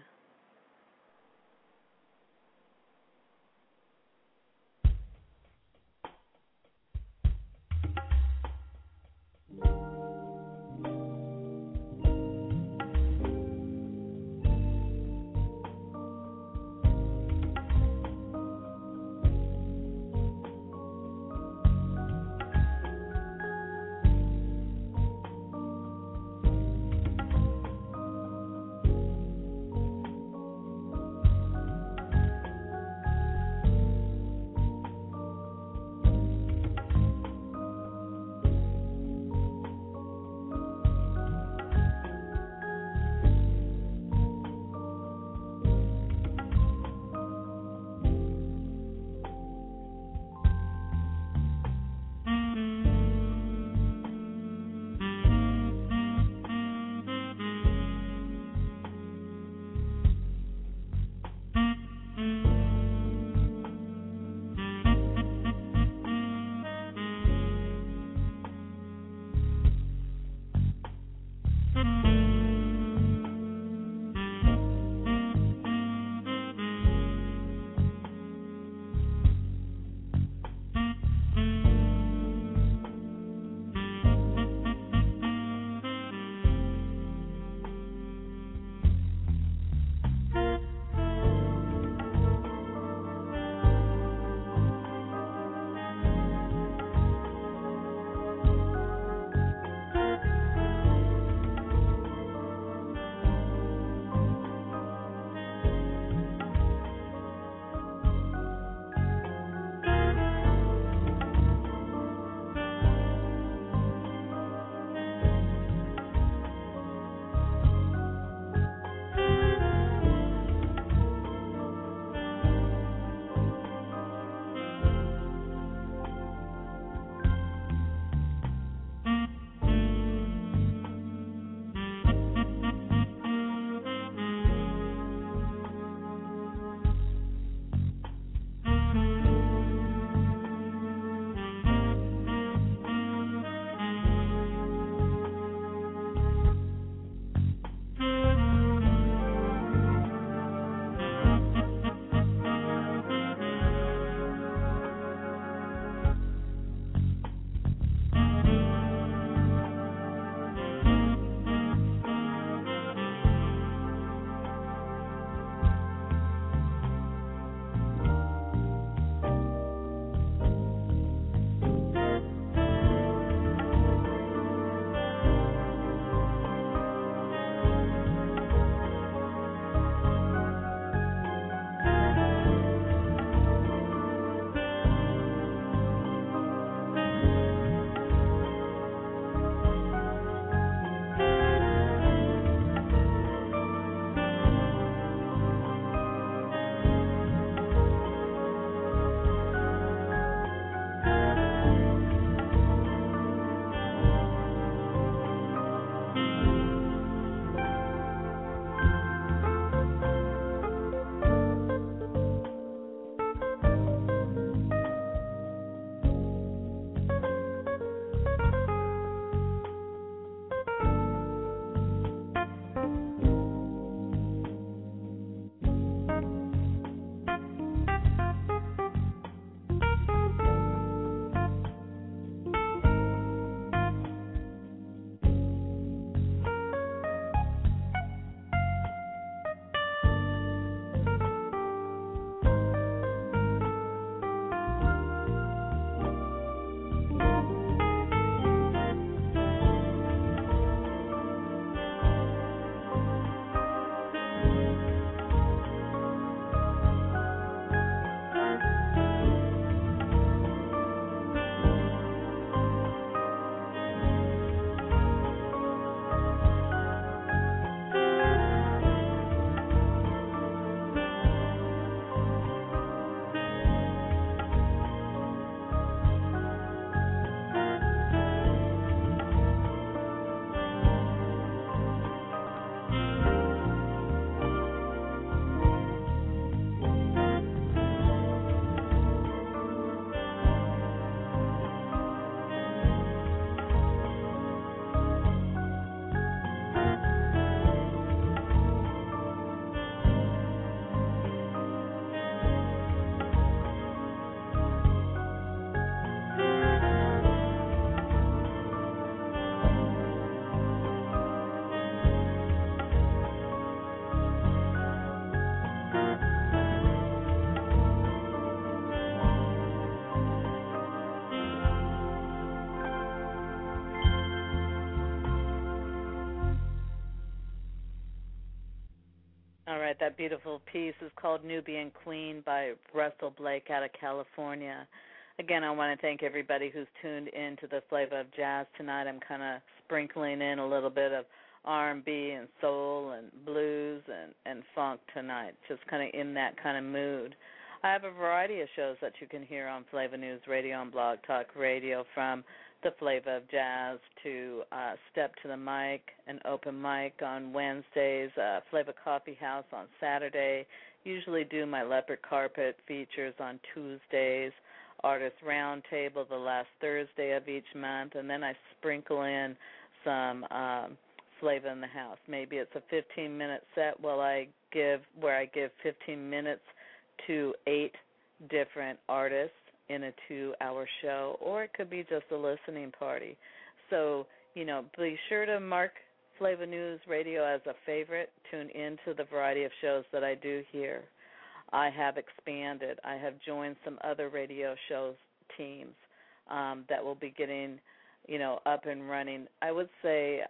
that beautiful piece is called Nubian Queen by Russell Blake out of California. Again, I want to thank everybody who's tuned in to the Flavor of Jazz tonight. I'm kind of sprinkling in a little bit of R&B and soul and blues and funk tonight, just kind of in that kind of mood. I have a variety of shows that you can hear on Flavor News Radio and Blog Talk Radio, from the Flavor of Jazz to Step to the Mic, an open mic on Wednesdays, Flavor Coffee House on Saturday, usually do my Leopard Carpet features on Tuesdays, Artist Roundtable the last Thursday of each month, and then I sprinkle in some Flavor in the House. Maybe it's a 15-minute set where I give 15 minutes to 8 different artists in a 2-hour show, or it could be just a listening party. So, be sure to mark Flavor News Radio as a favorite. Tune into the variety of shows that I do here. I have expanded. I have joined some other radio shows teams that will be getting, up and running. I would say,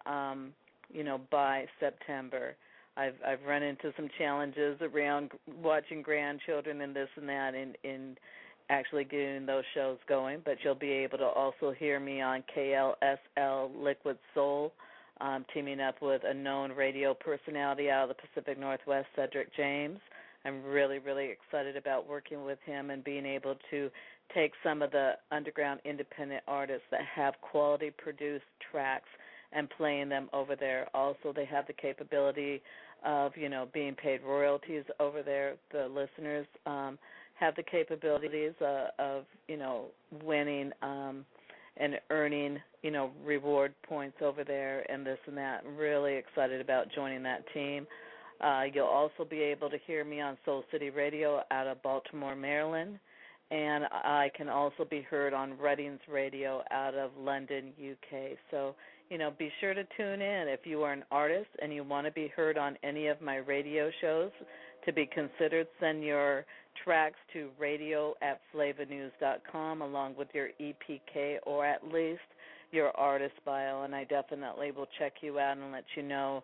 by September. I've run into some challenges around watching grandchildren and this and that in actually getting those shows going, but you'll be able to also hear me on KLSL Liquid Soul, teaming up with a known radio personality out of the Pacific Northwest, Cedric James. I'm really, really excited about working with him and being able to take some of the underground independent artists that have quality produced tracks and playing them over there. Also, they have the capability of, being paid royalties over there. The listeners have the capabilities of, winning and earning, reward points over there and this and that. I'm really excited about joining that team. You'll also be able to hear me on Soul City Radio out of Baltimore, Maryland, and I can also be heard on Reddings Radio out of London, UK. So, be sure to tune in. If you are an artist and you want to be heard on any of my radio shows to be considered, send your tracks to radio@flavornews.com along with your EPK or at least your artist bio, and I definitely will check you out and let you know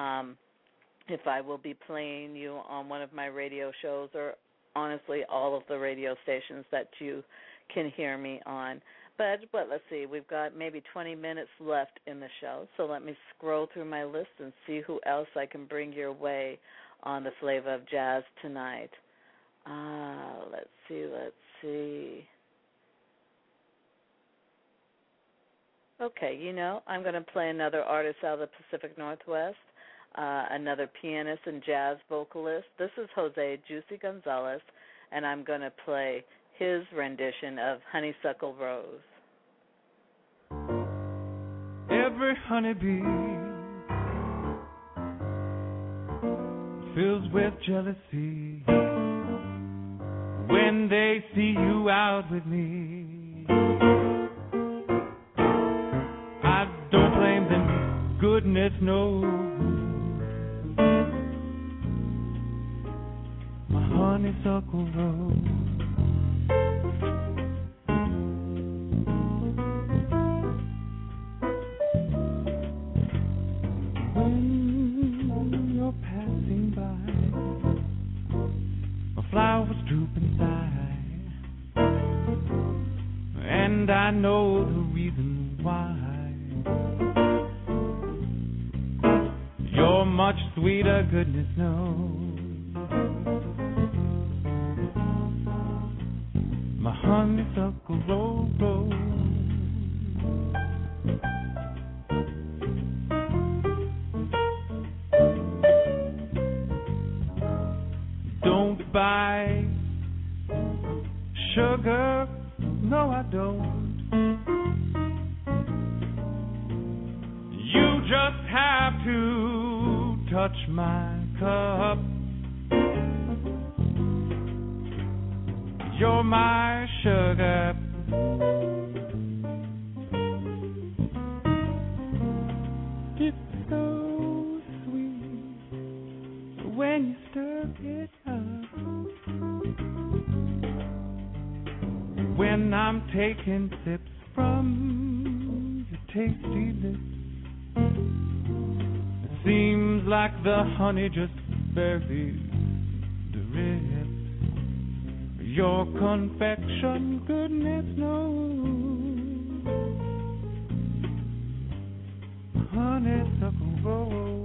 if I will be playing you on one of my radio shows, or honestly all of the radio stations that you can hear me on. But let's see, we've got maybe 20 minutes left in the show, so let me scroll through my list and see who else I can bring your way on the Flavor of Jazz tonight. Let's see. Okay, I'm going to play another artist out of the Pacific Northwest, another pianist and jazz vocalist. This is Jose Juicy Gonzalez, and I'm going to play his rendition of Honeysuckle Rose. Every honeybee fills with jealousy when they see you out with me. I don't blame them, goodness knows. My honeysuckle rose. Flowers droop inside, and I know the reason why. You're much sweeter, goodness knows. My honeysuckle rose, rose. Buy sugar, no I don't. You just have to touch my cup. You're my sugar. It's so sweet when you stir it up. When I'm taking sips from your tasty lips, it seems like the honey just barely Your confection, goodness knows, honeysuckle rose.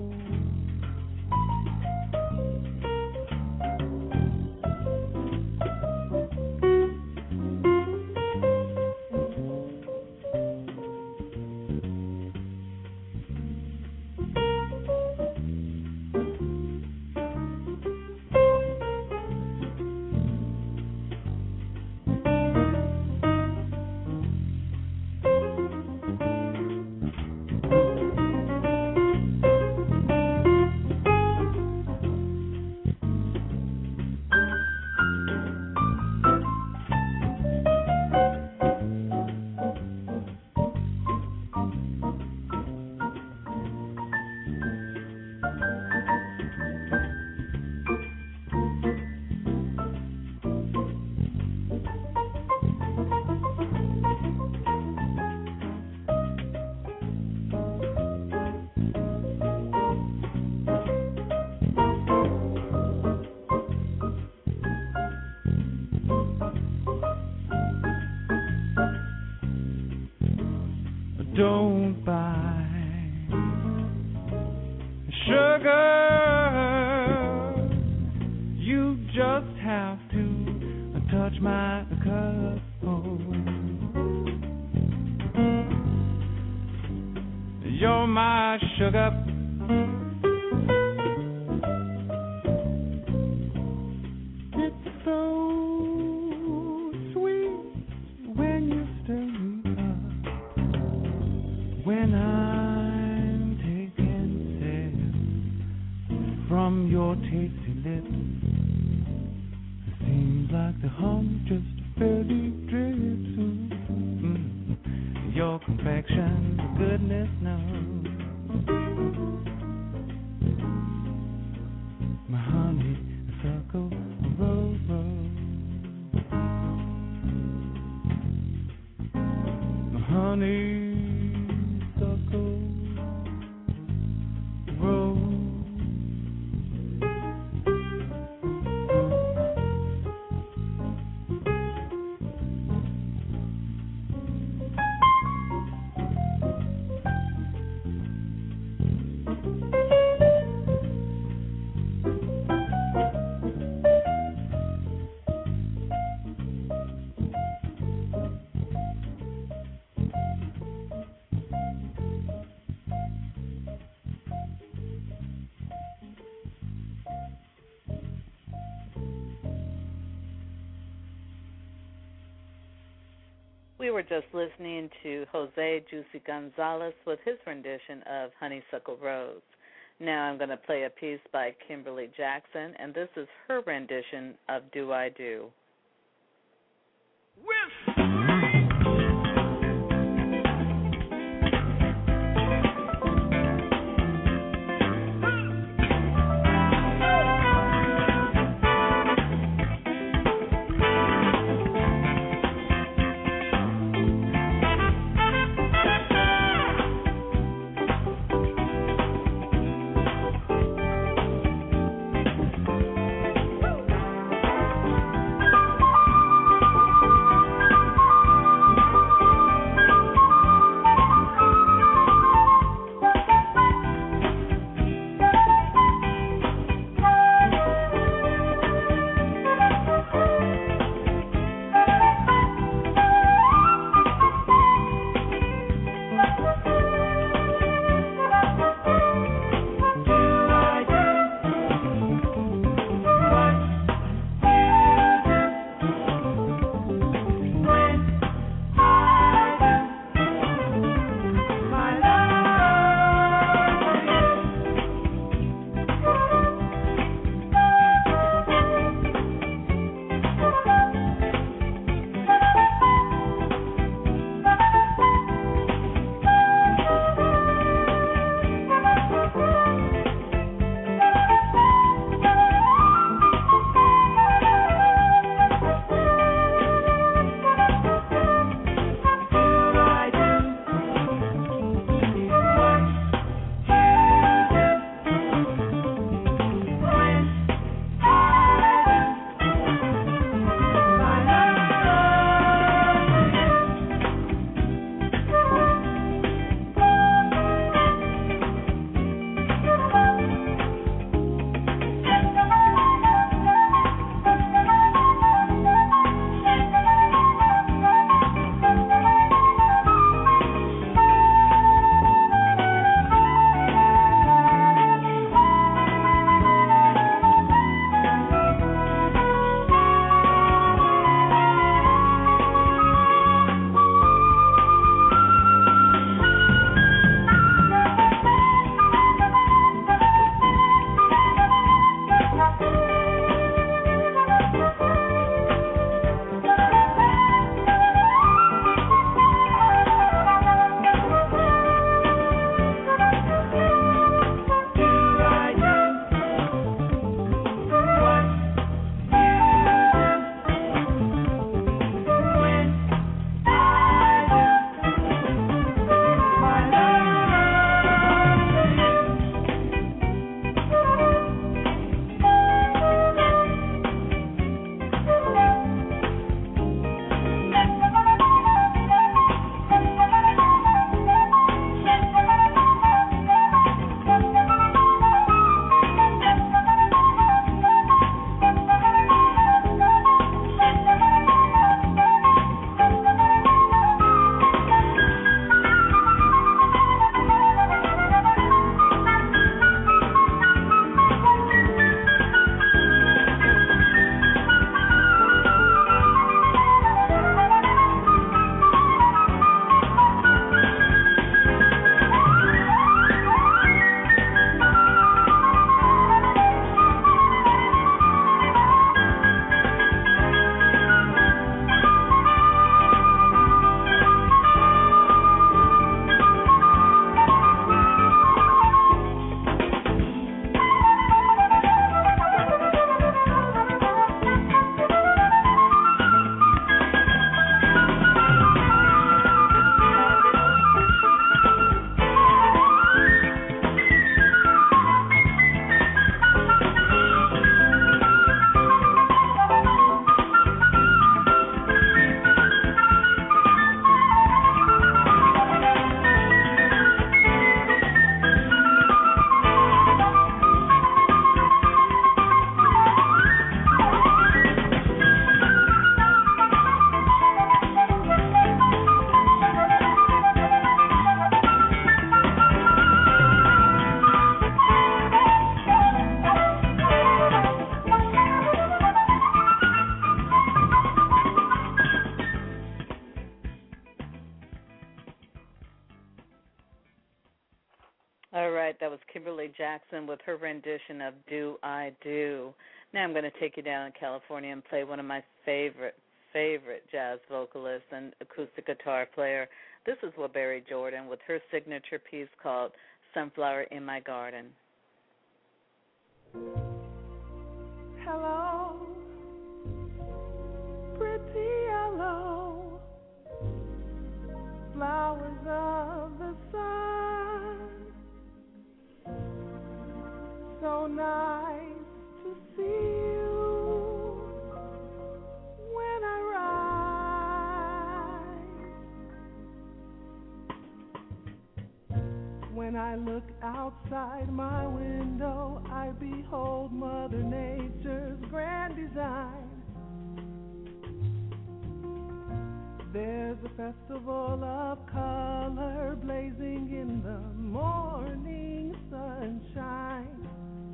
Don't buy sugar. You just have to touch my cup. You're my sugar. It's so sweet when you stir me up. When I'm taking sips from your tasty lips, it seems like the hum just barely drips. Your confection, goodness knows, my honeysuckle rose. My honeysuckle rose. We were just listening to Jose Juicy Gonzalez with his rendition of Honeysuckle Rose. Now I'm going to play a piece by Kimberly Jackson, and this is her rendition of Do I Do. That was Kimberly Jackson with her rendition of Do I Do. Now I'm going to take you down to California and play one of my favorite jazz vocalists and acoustic guitar player. This is LaBerry Jordan with her signature piece called Sunflower in My Garden. Hello, pretty yellow flowers of the sun, so nice to see you when I rise. When I look outside my window, I behold Mother Nature's grand design. There's a festival of color blazing in the morning sunshine.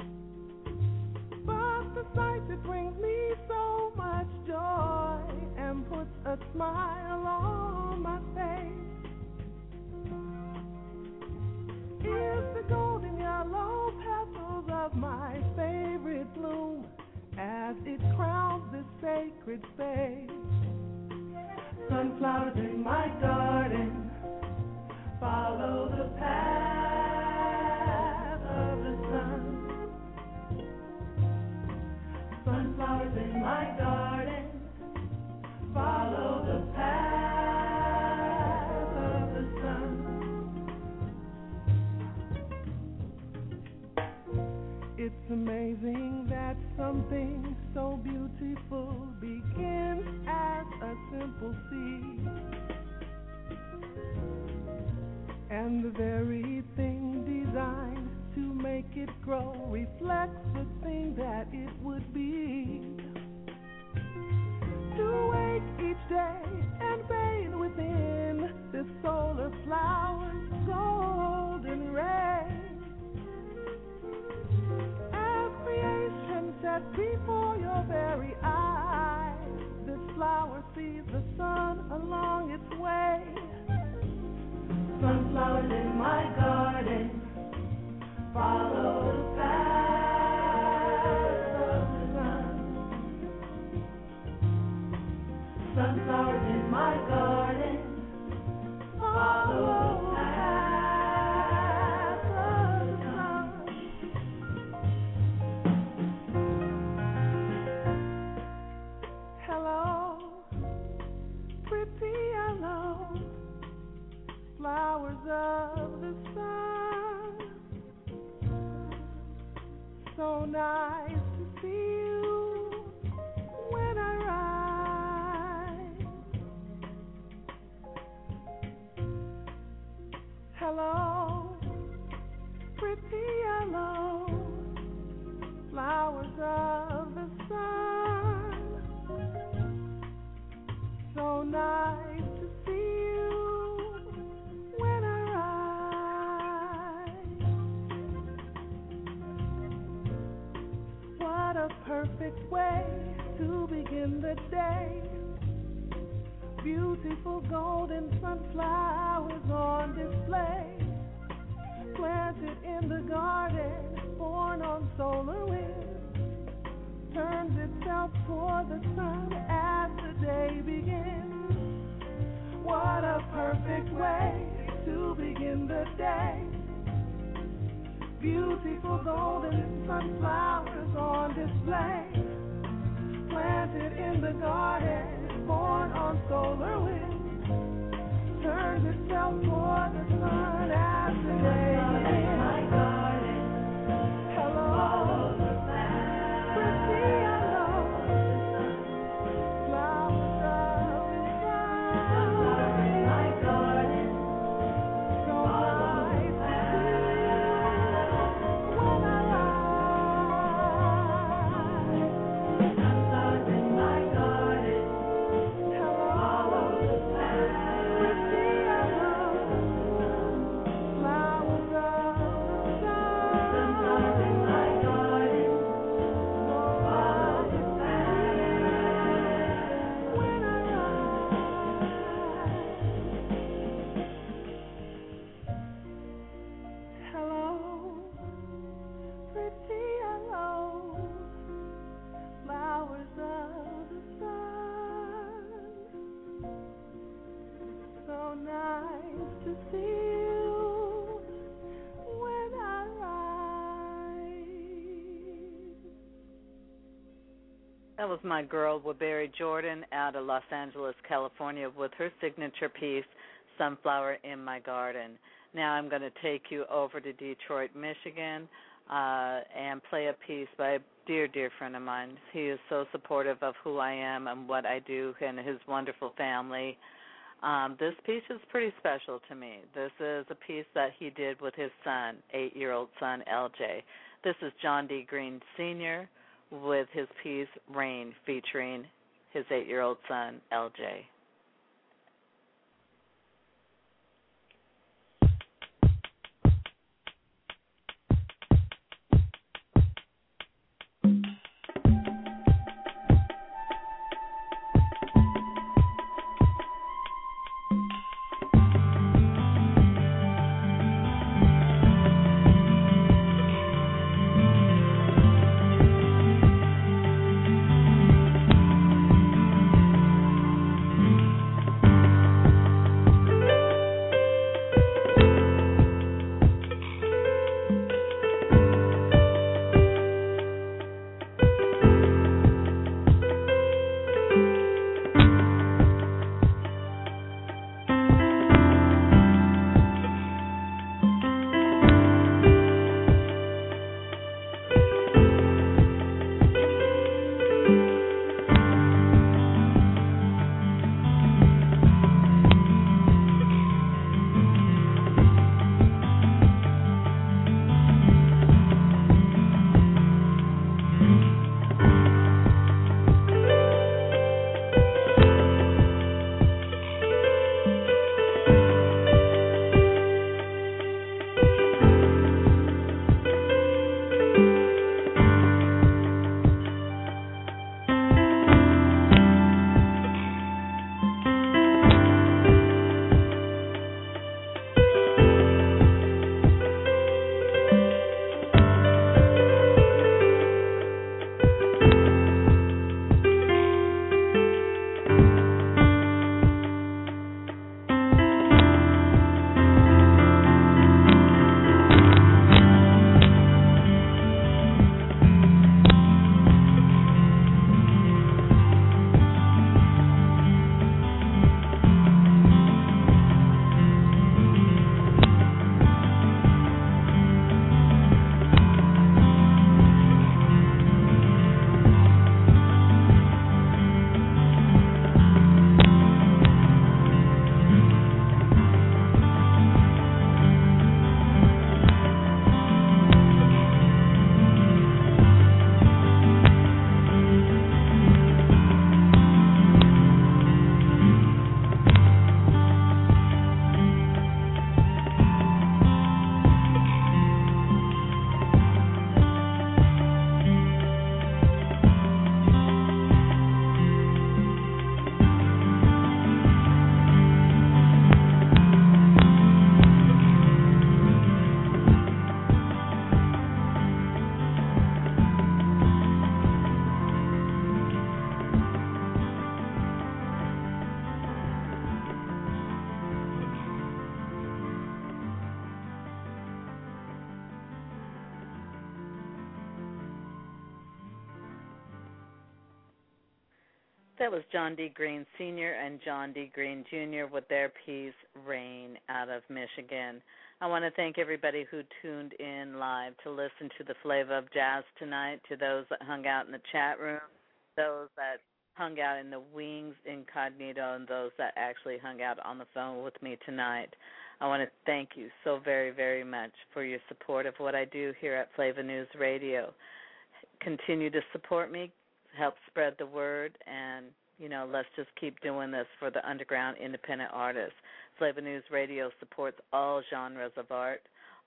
But the sight, it brings me so much joy and puts a smile on my face. Is the golden yellow petals of my favorite bloom as it crowns this sacred space. Sunflowers in my garden, follow the path of the sun. Sunflowers in my garden, follow the path of the sun. It's amazing that something so beautiful begins as a simple seed, and the very thing designed to make it grow reflects the thing that it would be. To wake each day and bathe within this solar flower's golden ray. Creation set before your very eyes, this flower sees the sun along its way. Sunflowers in my garden, follow the path of the sun. Sunflowers in my garden, follow the path of the sun. Flowers of the sun, so nice to see you when I rise. Hello, pretty yellow flowers of the sun, so nice to see you. What a perfect way to begin the day. Beautiful golden sunflowers on display, planted in the garden, born on solar wind, turns itself toward the sun as the day begins. What a perfect way to begin the day. Beautiful golden sunflowers on display, planted in the garden, born on solar wind, turns itself toward the sun as the day begins. My garden, hello, pretty yellow flowers of the sun. My garden, so nice to see when I rise. Sunflowers in my garden, hello, pretty yellow. was my girl, Waberry Jordan, out of Los Angeles, California, with her signature piece, Sunflower in My Garden. Now I'm going to take you over to Detroit, Michigan, and play a piece by a dear, dear friend of mine. He is so supportive of who I am and what I do and his wonderful family. This piece is pretty special to me. This is a piece that he did with his son, 8-year-old son, LJ. This is John D. Green Sr. with his piece, Rain, featuring his 8-year-old son, LJ. That was John D. Green Sr. and John D. Green Jr. with their piece, Rain, out of Michigan. I want to thank everybody who tuned in live to listen to the Flavor of Jazz tonight, to those that hung out in the chat room, those that hung out in the wings incognito, and those that actually hung out on the phone with me tonight. I want to thank you so very, very much for your support of what I do here at Flavor News Radio. Continue to support me, help spread the word, and, let's just keep doing this for the underground independent artists. Flavor News Radio supports all genres of art,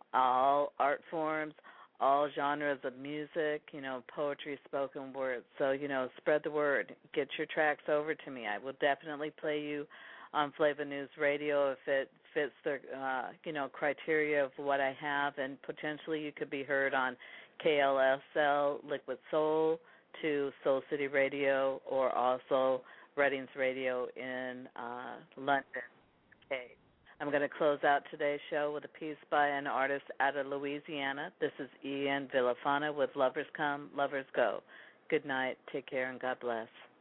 all art forms, all genres of music, poetry, spoken word. So, spread the word. Get your tracks over to me. I will definitely play you on Flavor News Radio if it fits the, criteria of what I have, and potentially you could be heard on KLSL, Liquid Soul, to Soul City Radio, or also Reddings Radio in London. Okay. I'm going to close out today's show with a piece by an artist out of Louisiana. This is Ian Villafana with Lovers Come, Lovers Go. Good night. Take care and God bless.